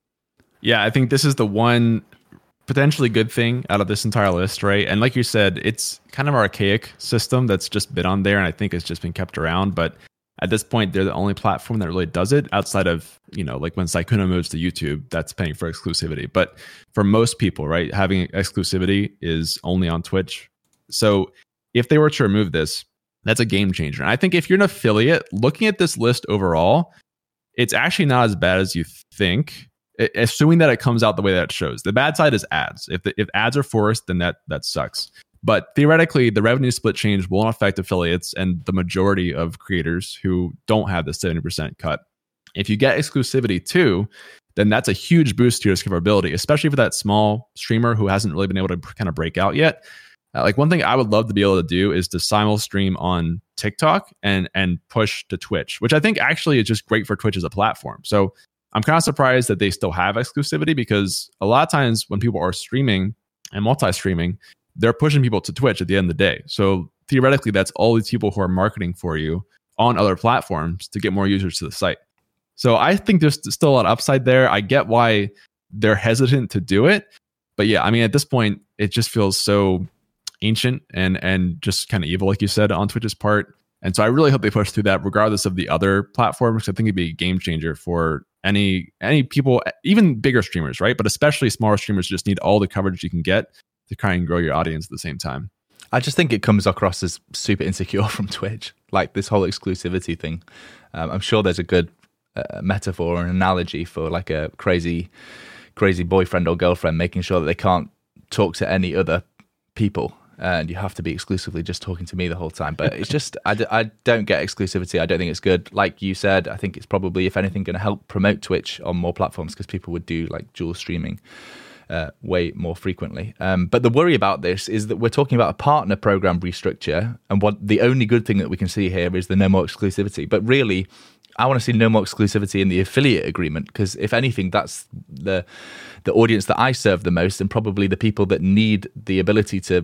Yeah, I think this is the one potentially good thing out of this entire list, right? And like you said, it's kind of an archaic system that's just been on there, and I think it's just been kept around. But at this point, they're the only platform that really does it outside of, like when Sykkuno moves to YouTube, that's paying for exclusivity. But for most people, right, having exclusivity is only on Twitch. So if they were to remove this, that's a game changer. And I think if you're an affiliate, looking at this list overall, it's actually not as bad as you think, assuming that it comes out the way that it shows. The bad side is ads. If ads are forced, then that sucks. But theoretically, the revenue split change won't affect affiliates and the majority of creators who don't have the 70% cut. If you get exclusivity too, then that's a huge boost to your discoverability, especially for that small streamer who hasn't really been able to kind of break out yet. Like, one thing I would love to be able to do is to simul stream on TikTok and push to Twitch, which I think actually is just great for Twitch as a platform. So I'm kind of surprised that they still have exclusivity, because a lot of times when people are streaming and multi-streaming, they're pushing people to Twitch at the end of the day. So theoretically, that's all these people who are marketing for you on other platforms to get more users to the site. So I think there's still a lot of upside there. I get why they're hesitant to do it. But yeah, I mean, at this point, it just feels so ancient and just kind of evil, like you said, on Twitch's part. And so I really hope they push through that regardless of the other platforms. I think it'd be a game changer for any people, even bigger streamers, right? But especially smaller streamers just need all the coverage you can get to try and grow your audience at the same time. I just think it comes across as super insecure from Twitch, like this whole exclusivity thing. I'm sure there's a good metaphor or an analogy for like a crazy boyfriend or girlfriend making sure that they can't talk to any other people. And you have to be exclusively just talking to me the whole time. But it's just, I don't get exclusivity. I don't think it's good. Like you said, I think it's probably, if anything, going to help promote Twitch on more platforms, because people would do like dual streaming way more frequently. But the worry about this is that we're talking about a partner program restructure, and what the only good thing that we can see here is the no more exclusivity. But really, I want to see no more exclusivity in the affiliate agreement, because if anything, that's the audience that I serve the most, and probably the people that need the ability to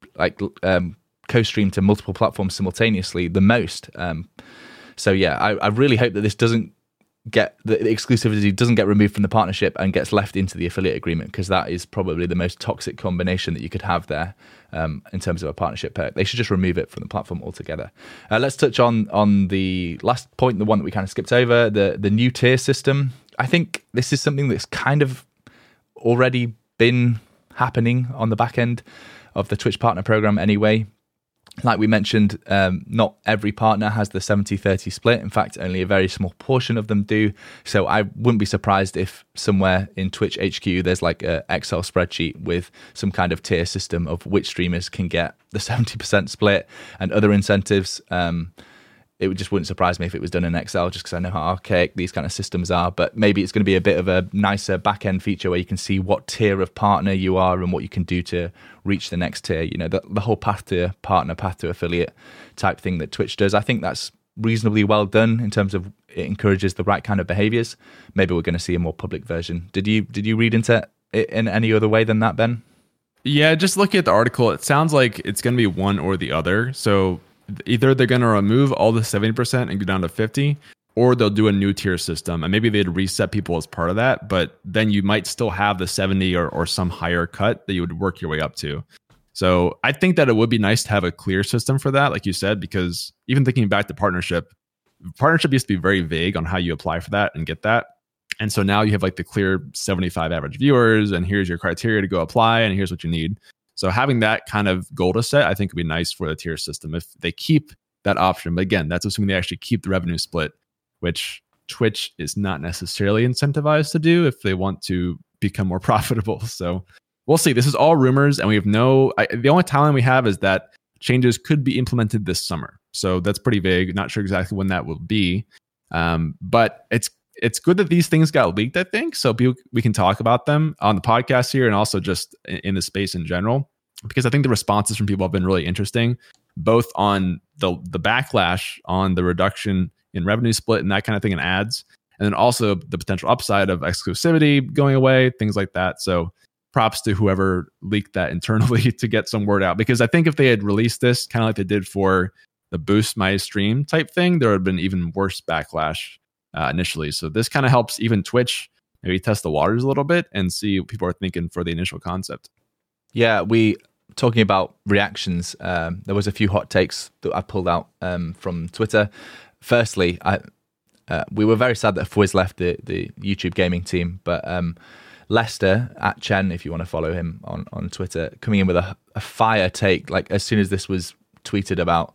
co-stream to multiple platforms simultaneously the most. So yeah, I really hope that this doesn't get, the exclusivity doesn't get removed from the partnership and gets left into the affiliate agreement, because that is probably the most toxic combination that you could have there in terms of a partnership perk. They should just remove it from the platform altogether. Let's touch on the last point, the one that we kind of skipped over, the new tier system. I think this is something that's kind of already been happening on the back end of the Twitch partner program anyway. Like we mentioned, not every partner has the 70-30 split. In fact, only a very small portion of them do. So I wouldn't be surprised if somewhere in Twitch HQ there's like an Excel spreadsheet with some kind of tier system of which streamers can get the 70% split and other incentives. It just wouldn't surprise me if it was done in Excel, just because I know how archaic these kind of systems are. But maybe it's going to be a bit of a nicer back-end feature where you can see what tier of partner you are and what you can do to reach the next tier. You know, the whole path to partner, path to affiliate type thing that Twitch does. I think that's reasonably well done in terms of it encourages the right kind of behaviors. Maybe we're going to see a more public version. Did you read into it in any other way than that, Ben? Yeah, just looking at the article, it sounds like it's going to be one or the other. So either they're going to remove all the 70% and go down to 50, or they'll do a new tier system, and maybe they'd reset people as part of that, but then you might still have the 70 or some higher cut that you would work your way up to. So I think that it would be nice to have a clear system for that, like you said, because even thinking back to partnership used to be very vague on how you apply for that and get that. And so now you have like the clear 75 average viewers, and here's your criteria to go apply, and here's what you need. So having that kind of goal to set, I think would be nice for the tier system if they keep that option. But again, that's assuming they actually keep the revenue split, which Twitch is not necessarily incentivized to do if they want to become more profitable. So we'll see. This is all rumors, and we have the only timeline we have is that changes could be implemented this summer. So that's pretty vague. Not sure exactly when that will be. But it's good that these things got leaked, I think. So we can talk about them on the podcast here and also just in the space in general, because I think the responses from people have been really interesting, both on the backlash on the reduction in revenue split and that kind of thing in ads, and then also the potential upside of exclusivity going away, things like that. So props to whoever leaked that internally to get some word out, because I think if they had released this kind of like they did for the boost my stream type thing, there would have been even worse backlash initially. So this kind of helps even Twitch maybe test the waters a little bit and see what people are thinking for the initial concept. Yeah, talking about reactions, there was a few hot takes that I pulled out from Twitter. Firstly, we were very sad that Fwiz left the YouTube gaming team, but Lester at Chen, if you want to follow him on Twitter, coming in with a fire take. Like as soon as this was tweeted about,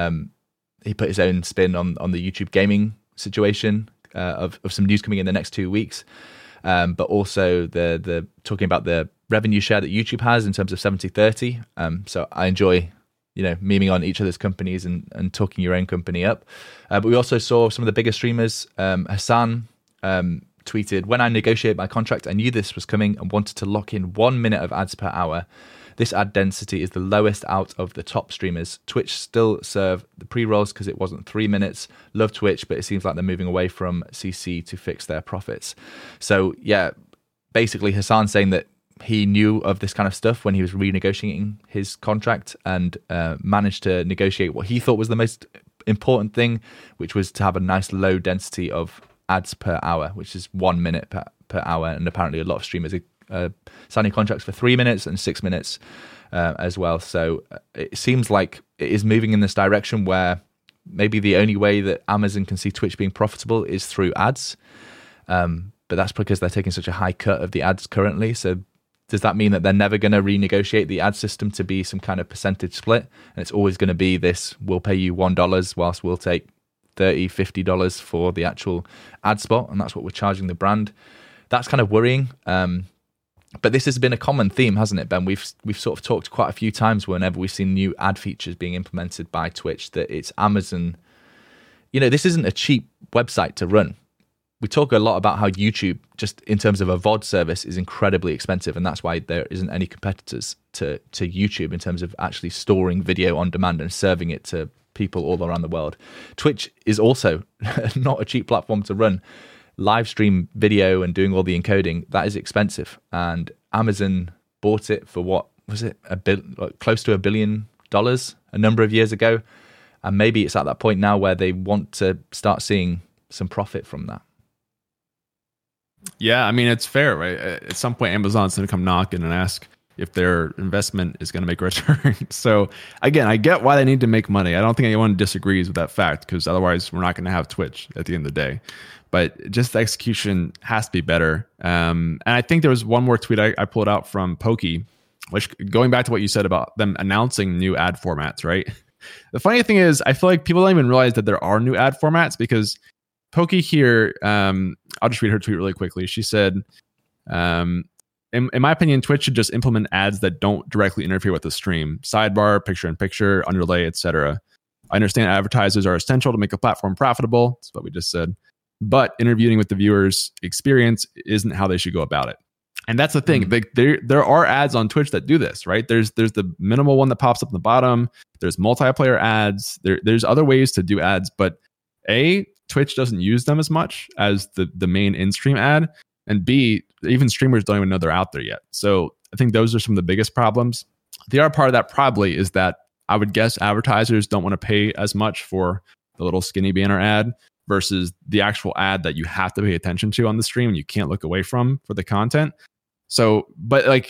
he put his own spin on the YouTube gaming situation of some news coming in the next 2 weeks, but also the talking about the revenue share that YouTube has in terms of 70-30. So I enjoy memeing on each other's companies and talking your own company up. But we also saw some of the bigger streamers. Hassan tweeted, "When I negotiated my contract, I knew this was coming and wanted to lock in 1 minute of ads per hour. This ad density is the lowest out of the top streamers. Twitch still serve the pre-rolls because it wasn't 3 minutes. Love Twitch, but it seems like they're moving away from CC to fix their profits." So yeah, basically Hassan saying that he knew of this kind of stuff when he was renegotiating his contract and managed to negotiate what he thought was the most important thing, which was to have a nice low density of ads per hour, which is 1 minute per hour. And apparently a lot of streamers are signing contracts for 3 minutes and 6 minutes as well. So it seems like it is moving in this direction where maybe the only way that Amazon can see Twitch being profitable is through ads. But that's because they're taking such a high cut of the ads currently. So does that mean that they're never going to renegotiate the ad system to be some kind of percentage split? And it's always going to be this, we'll pay you $1 whilst we'll take $30, $50 for the actual ad spot. And that's what we're charging the brand. That's kind of worrying. But this has been a common theme, hasn't it, Ben? We've sort of talked quite a few times whenever we've seen new ad features being implemented by Twitch, that it's Amazon. This isn't a cheap website to run. We talk a lot about how YouTube, just in terms of a VOD service, is incredibly expensive, and that's why there isn't any competitors to YouTube in terms of actually storing video on demand and serving it to people all around the world. Twitch is also not a cheap platform to run. Live stream video and doing all the encoding, that is expensive. And Amazon bought it for what was it? Close to $1 billion a number of years ago. And maybe it's at that point now where they want to start seeing some profit from that. Yeah, I mean, it's fair, right? At some point, Amazon's going to come knocking and ask if their investment is going to make a return. So again, I get why they need to make money. I don't think anyone disagrees with that fact, because otherwise we're not going to have Twitch at the end of the day. But just the execution has to be better. And I think there was one more tweet I pulled out from Pokey, which, going back to what you said about them announcing new ad formats, right? The funny thing is, I feel like people don't even realize that there are new ad formats, because Pokey here, I'll just read her tweet really quickly. She said, in my opinion, Twitch should just implement ads that don't directly interfere with the stream. Sidebar, picture-in-picture, underlay, etc. I understand advertisers are essential to make a platform profitable. That's what we just said. But interviewing with the viewer's experience isn't how they should go about it. And that's the thing. There are ads on Twitch that do this, right? There's the minimal one that pops up in the bottom. There's multiplayer ads. There's other ways to do ads, but Twitch doesn't use them as much as the main in-stream ad. And B, even streamers don't even know they're out there yet. So I think those are some of the biggest problems. The other part of that probably is that I would guess advertisers don't want to pay as much for the little skinny banner ad versus the actual ad that you have to pay attention to on the stream and you can't look away from for the content. So, but like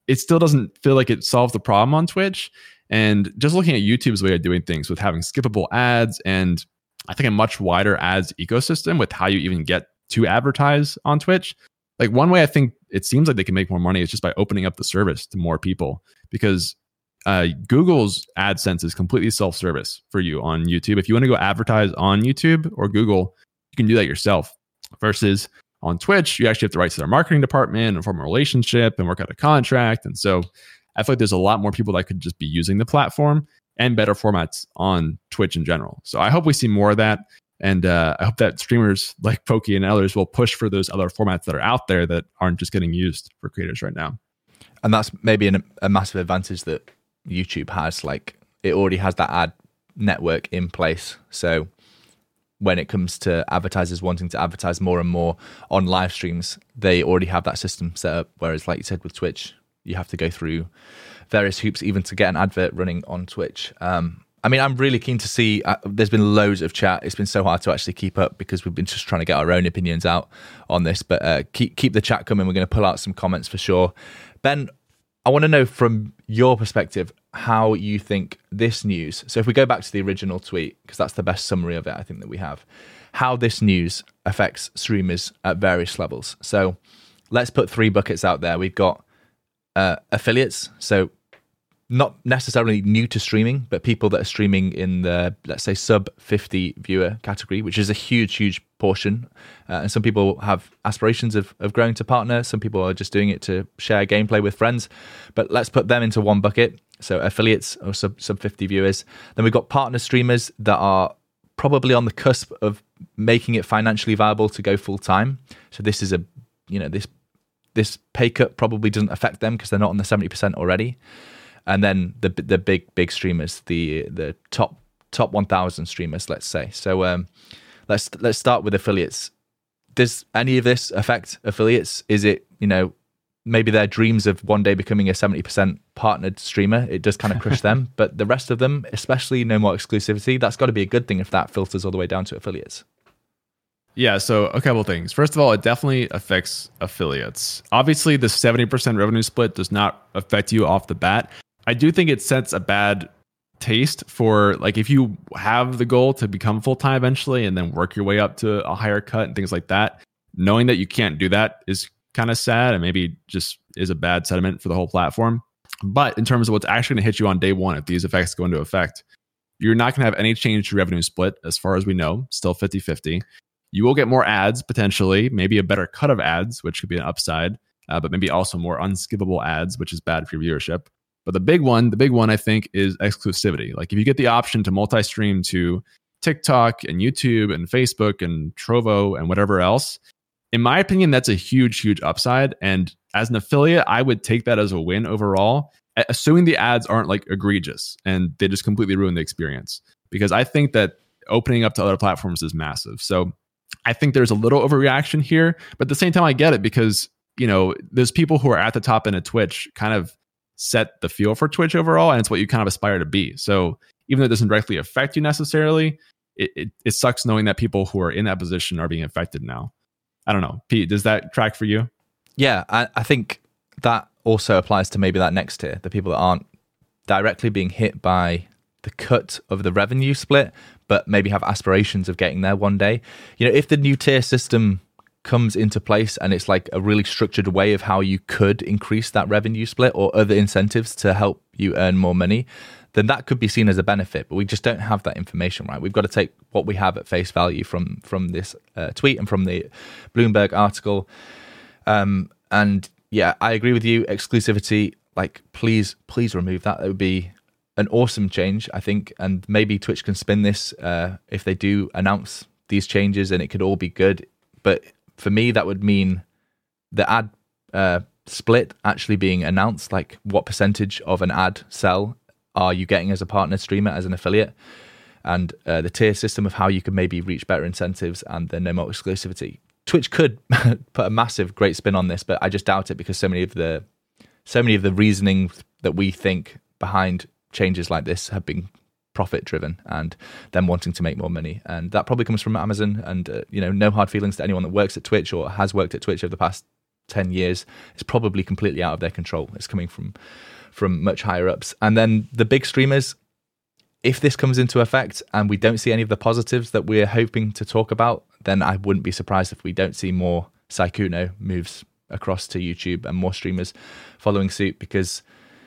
it still doesn't feel like it solves the problem on Twitch. And just looking at YouTube's way of doing things with having skippable ads and I think a much wider ads ecosystem with how you even get to advertise on Twitch. Like one way I think it seems like they can make more money is just by opening up the service to more people, because Google's AdSense is completely self-service for you on YouTube. If you want to go advertise on YouTube or Google, you can do that yourself. Versus on Twitch, you actually have to write to their marketing department and form a relationship and work out a contract. And so I feel like there's a lot more people that could just be using the platform and better formats on Twitch in general. So I hope we see more of that. And I hope that streamers like Pokey and others will push for those other formats that are out there that aren't just getting used for creators right now. And that's maybe a massive advantage that YouTube has. Like it already has that ad network in place. So when it comes to advertisers wanting to advertise more and more on live streams, they already have that system set up. Whereas like you said with Twitch, you have to go through various hoops even to get an advert running on Twitch. I mean, I'm really keen to see, there's been loads of chat. It's been so hard to actually keep up because we've been just trying to get our own opinions out on this, but keep the chat coming. We're going to pull out some comments for sure. Ben, I want to know from your perspective how you think this news, so if we go back to the original tweet, because that's the best summary of it I think that we have, how this news affects streamers at various levels. So let's put 3 buckets out there. We've got affiliates, so not necessarily new to streaming, but people that are streaming in the, let's say, sub 50 viewer category, which is a huge portion. And some people have aspirations of growing to partner. Some people are just doing it to share gameplay with friends. But let's put them into one bucket. So affiliates or sub 50 viewers. Then we've got partner streamers that are probably on the cusp of making it financially viable to go full time. So this is this pay cut probably doesn't affect them because they're not on the 70% already. And then the big streamers, the top 1,000 streamers, let's say. So let's start with affiliates. Does any of this affect affiliates? Is it, maybe their dreams of one day becoming a 70% partnered streamer, it does kind of crush them, but the rest of them, especially no more exclusivity, that's got to be a good thing if that filters all the way down to affiliates. Yeah, so a couple of things. First of all, it definitely affects affiliates. Obviously, the 70% revenue split does not affect you off the bat. I do think it sets a bad taste for, like, if you have the goal to become full-time eventually and then work your way up to a higher cut and things like that, knowing that you can't do that is kind of sad and maybe just is a bad sentiment for the whole platform. But in terms of what's actually going to hit you on day one, if these effects go into effect, you're not going to have any change to revenue split as far as we know, still 50-50. You will get more ads, potentially, maybe a better cut of ads, which could be an upside, but maybe also more unskippable ads, which is bad for your viewership. But the big one, I think, is exclusivity. Like if you get the option to multi-stream to TikTok and YouTube and Facebook and Trovo and whatever else, in my opinion, that's a huge upside. And as an affiliate, I would take that as a win overall, assuming the ads aren't like egregious and they just completely ruin the experience. Because I think that opening up to other platforms is massive. So I think there's a little overreaction here, but at the same time, I get it because, there's people who are at the top end of Twitch kind of set the feel for Twitch overall, and it's what you kind of aspire to be. So even though it doesn't directly affect you necessarily, it sucks knowing that people who are in that position are being affected now. I don't know. Pete, does that track for you? Yeah, I think that also applies to maybe that next tier, the people that aren't directly being hit by the cut of the revenue split, but maybe have aspirations of getting there one day. If the new tier system comes into place and it's like a really structured way of how you could increase that revenue split or other incentives to help you earn more money, then that could be seen as a benefit. But we just don't have that information, right? We've got to take what we have at face value from this tweet and from the Bloomberg article. And yeah, I agree with you. Exclusivity, like please remove that. That would be an awesome change, I think. And maybe Twitch can spin this if they do announce these changes, and it could all be good. But for me, that would mean the ad split actually being announced, like what percentage of an ad sell are you getting as a partner streamer, as an affiliate, and the tier system of how you could maybe reach better incentives and then no more exclusivity. Twitch could put a massive great spin on this, but I just doubt it because so many of the reasoning that we think behind changes like this have been profit driven and them wanting to make more money, and that probably comes from Amazon. And no hard feelings to anyone that works at Twitch or has worked at Twitch over the past 10 years is probably completely out of their control. It's coming from much higher ups. And then the big streamers, if this comes into effect and we don't see any of the positives that we're hoping to talk about, then I wouldn't be surprised if we don't see more Sykkuno moves across to YouTube and more streamers following suit, because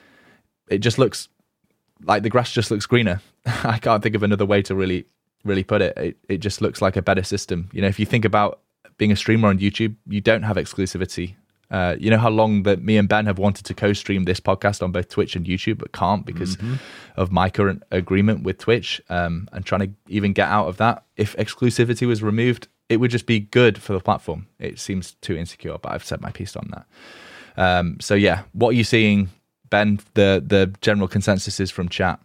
it just looks like the grass just looks greener. I can't think of another way to really put it. It just looks like a better system. You know, if you think about being a streamer on YouTube, you don't have exclusivity. You know how long that me and Ben have wanted to co-stream this podcast on both Twitch and YouTube, but can't because of my current agreement with Twitch, and trying to even get out of that. If exclusivity was removed, it would just be good for the platform. It seems too insecure, but I've said my piece on that. So yeah, what are you seeing, Ben? The general consensus is from chat.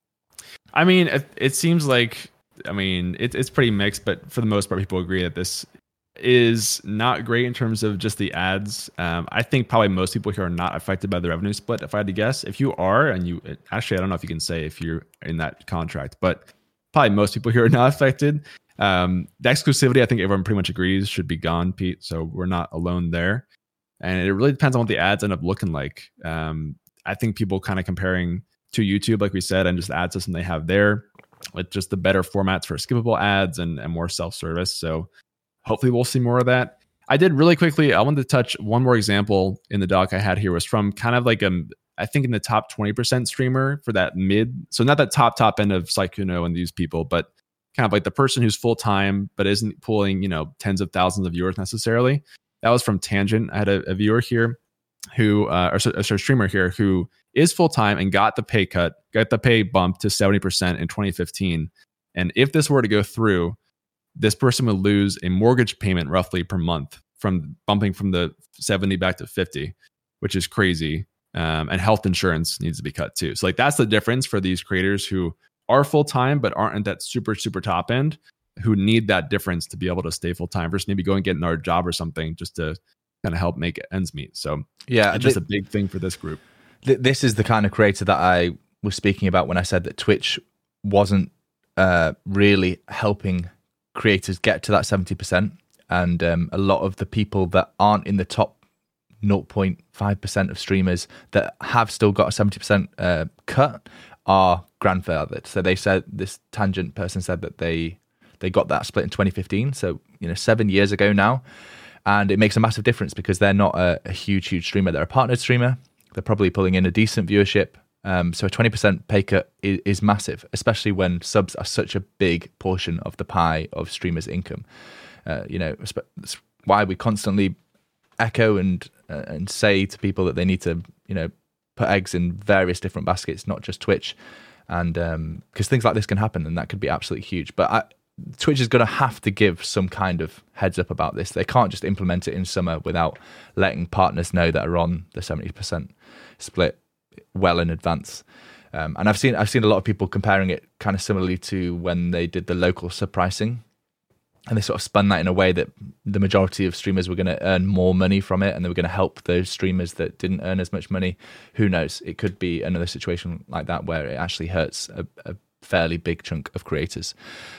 I mean, it seems like, I mean, it's pretty mixed, but for the most part, people agree that this is not great in terms of just the ads. I think probably most people here are not affected by the revenue split, if I had to guess. If you are, and you actually, I don't know if you can say if you're in that contract, but probably most people here are not affected. The exclusivity, I think everyone pretty much agrees, should be gone, Pete. So we're not alone there. And it really depends on what the ads end up looking like. I think people kind of comparing to YouTube, like we said, and just the ad system they have there with just the better formats for skippable ads and more self-service. So hopefully we'll see more of that. I did really quickly, I wanted to touch one more example in the doc I had here, was from kind of like I think in the top 20% streamer for that mid. So not that top end of Sykkuno and these people, but kind of like the person who's full-time, but isn't pulling, tens of thousands of viewers necessarily. That was from Tangent. I had a viewer here who, or a streamer here who is full-time and got the pay bump to 70% in 2015. And if this were to go through, this person would lose a mortgage payment roughly per month from bumping from the 70 back to 50, which is crazy. And health insurance needs to be cut too. So like that's the difference for these creators who are full-time but aren't at that super, super top end, who need that difference to be able to stay full-time versus maybe go and get another job or something just to kind of help make ends meet. So yeah, it's just a big thing for this group. This is the kind of creator that I was speaking about when I said that Twitch wasn't really helping creators get to that 70%. And a lot of the people that aren't in the top 0.5% of streamers that have still got a 70% cut are grandfathered. So they said, this Tangent person said that they got that split in 2015. So, 7 years ago now. And it makes a massive difference because they're not a huge streamer. They're a partnered streamer. They're probably pulling in a decent viewership. So a 20% pay cut is massive, especially when subs are such a big portion of the pie of streamers' income. That's why we constantly echo and say to people that they need to, put eggs in various different baskets, not just Twitch. And because things like this can happen and that could be absolutely huge. But Twitch is going to have to give some kind of heads up about this. They can't just implement it in summer without letting partners know that are on the 70% split well in advance. And I've seen a lot of people comparing it kind of similarly to when they did the local sub pricing, and they sort of spun that in a way that the majority of streamers were going to earn more money from it, and they were going to help those streamers that didn't earn as much money. Who knows? It could be another situation like that where it actually hurts a fairly big chunk of creators.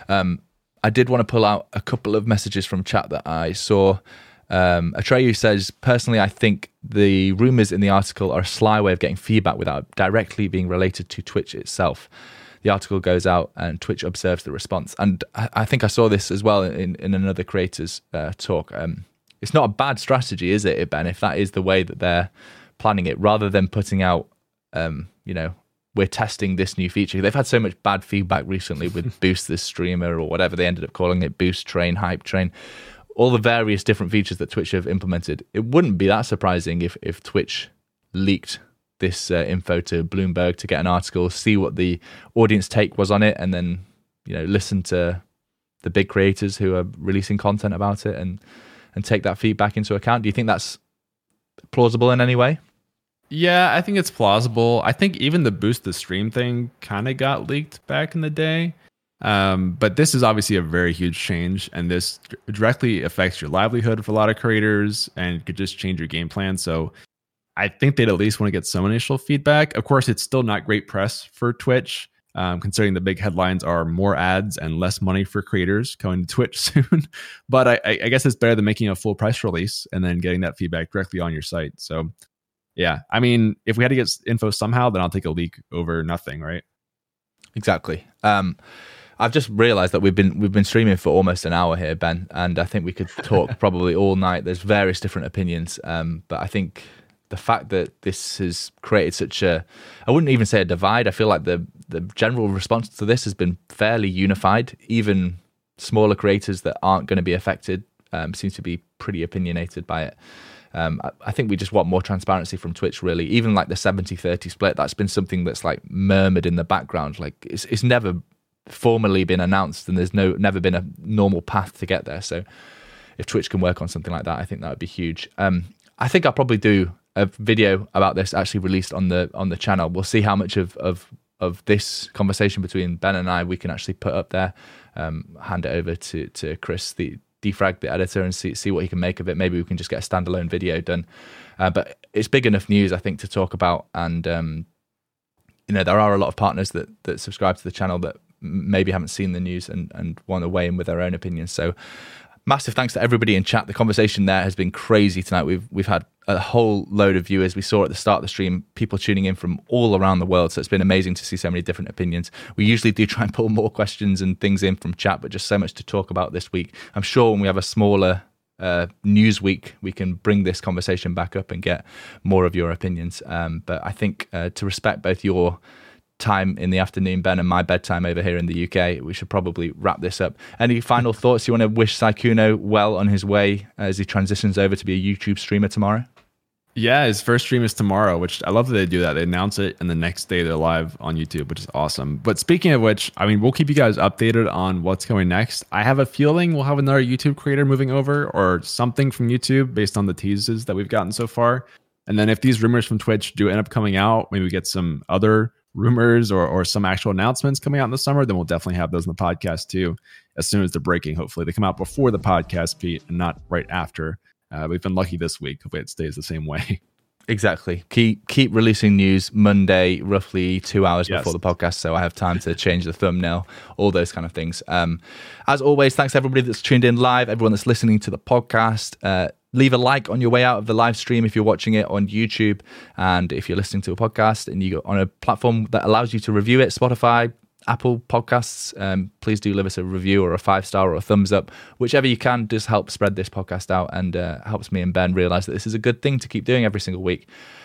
I did want to pull out a couple of messages from chat that I saw. Atreyu says, personally, I think the rumors in the article are a sly way of getting feedback without directly being related to Twitch itself. The article goes out and Twitch observes the response. And I think I saw this as well in another creator's talk. It's not a bad strategy, is it, Ben, if that is the way that they're planning it, rather than putting out, we're testing this new feature. They've had so much bad feedback recently with Boost This Streamer or whatever they ended up calling it, Boost Train, Hype Train, all the various different features that Twitch have implemented. It wouldn't be that surprising if Twitch leaked this info to Bloomberg to get an article, see what the audience take was on it, and then listen to the big creators who are releasing content about it and take that feedback into account. Do you think that's plausible in any way? Yeah, I think it's plausible. I think even the Boost the Stream thing kind of got leaked back in the day. But this is obviously a very huge change, and this directly affects your livelihood for a lot of creators and could just change your game plan. So I think they'd at least want to get some initial feedback. Of course, it's still not great press for Twitch. considering the big headlines are more ads and less money for creators coming to Twitch soon. But I guess it's better than making a full price release and then getting that feedback directly on your site. So yeah, I mean, if we had to get info somehow, then I'll take a leak over nothing, right? Exactly. I've just realized that we've been streaming for almost an hour here, Ben, and I think we could talk probably all night. There's various different opinions, but I think the fact that this has created such a, I wouldn't even say a divide. I feel like the general response to this has been fairly unified. Even smaller creators that aren't going to be affected seem to be pretty opinionated by it. I think we just want more transparency from Twitch, really. Even like the 70-30 split, that's been something that's like murmured in the background. Like it's never formally been announced, and there's never been a normal path to get there. So if Twitch can work on something like that, I think that would be huge. I think I'll probably do a video about this actually released on the channel. We'll see how much of this conversation between Ben and I we can actually put up there. Hand it over to Chris, the Defrag, the editor, and see what he can make of it. Maybe we can just get a standalone video done. But it's big enough news, I think, to talk about. And there are a lot of partners that subscribe to the channel that maybe haven't seen the news and want to weigh in with their own opinions. So massive thanks to everybody in chat. The conversation there has been crazy tonight. We've had a whole load of viewers. We saw at the start of the stream people tuning in from all around the world. So it's been amazing to see so many different opinions. We usually do try and pull more questions and things in from chat, but just so much to talk about this week. I'm sure when we have a smaller news week, we can bring this conversation back up and get more of your opinions. But I think to respect both your time in the afternoon, Ben, and my bedtime over here in the UK, we should probably wrap this up. Any final thoughts? You want to wish Sykkuno well on his way as he transitions over to be a YouTube streamer tomorrow? Yeah, his first stream is tomorrow, which I love that they do that. They announce it, and the next day they're live on YouTube, which is awesome. But speaking of which, I mean, we'll keep you guys updated on what's going next. I have a feeling we'll have another YouTube creator moving over or something from YouTube based on the teases that we've gotten so far. And then if these rumors from Twitch do end up coming out, maybe we get some other rumors or some actual announcements coming out in the summer, then we'll definitely have those in the podcast too, as soon as they're breaking. Hopefully they come out before the podcast, Pete, and not right after. We've been lucky this week. Hopefully it stays the same way. Exactly. Keep releasing news Monday, roughly 2 hours before the podcast, so I have time to change the thumbnail, all those kind of things. As always, thanks to everybody that's tuned in live, everyone that's listening to the podcast. Leave a like on your way out of the live stream if you're watching it on YouTube, and if you're listening to a podcast and you're on a platform that allows you to review it, Spotify, Apple Podcasts, please do leave us a review or a 5-star or a thumbs up, whichever you can. Just help spread this podcast out and helps me and Ben realize that this is a good thing to keep doing every single week.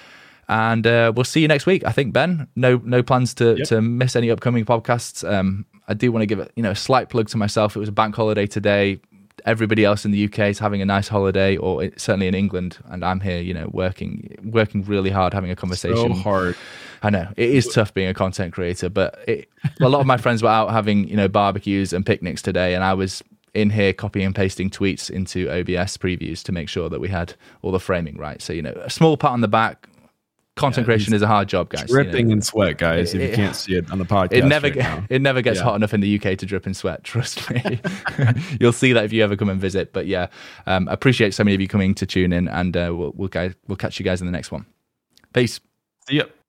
And we'll see you next week. I think, Ben, no plans to miss any upcoming podcasts. I do want to give a slight plug to myself. It was a bank holiday today. Everybody else in the UK is having a nice holiday, or certainly in England, and I'm here, working really hard, having a conversation. So hard. I know it is tough being a content creator, but a lot of my friends were out having barbecues and picnics today, and I was in here copying and pasting tweets into OBS previews to make sure that we had all the framing right. So a small pat on the back. Content creation is a hard job, guys. Dripping in sweat, guys. If you can't see it on the podcast, it never gets hot enough in the UK to drip in sweat. Trust me. You'll see that if you ever come and visit. But yeah, appreciate so many of you coming to tune in, and we'll catch you guys in the next one. Peace. See ya.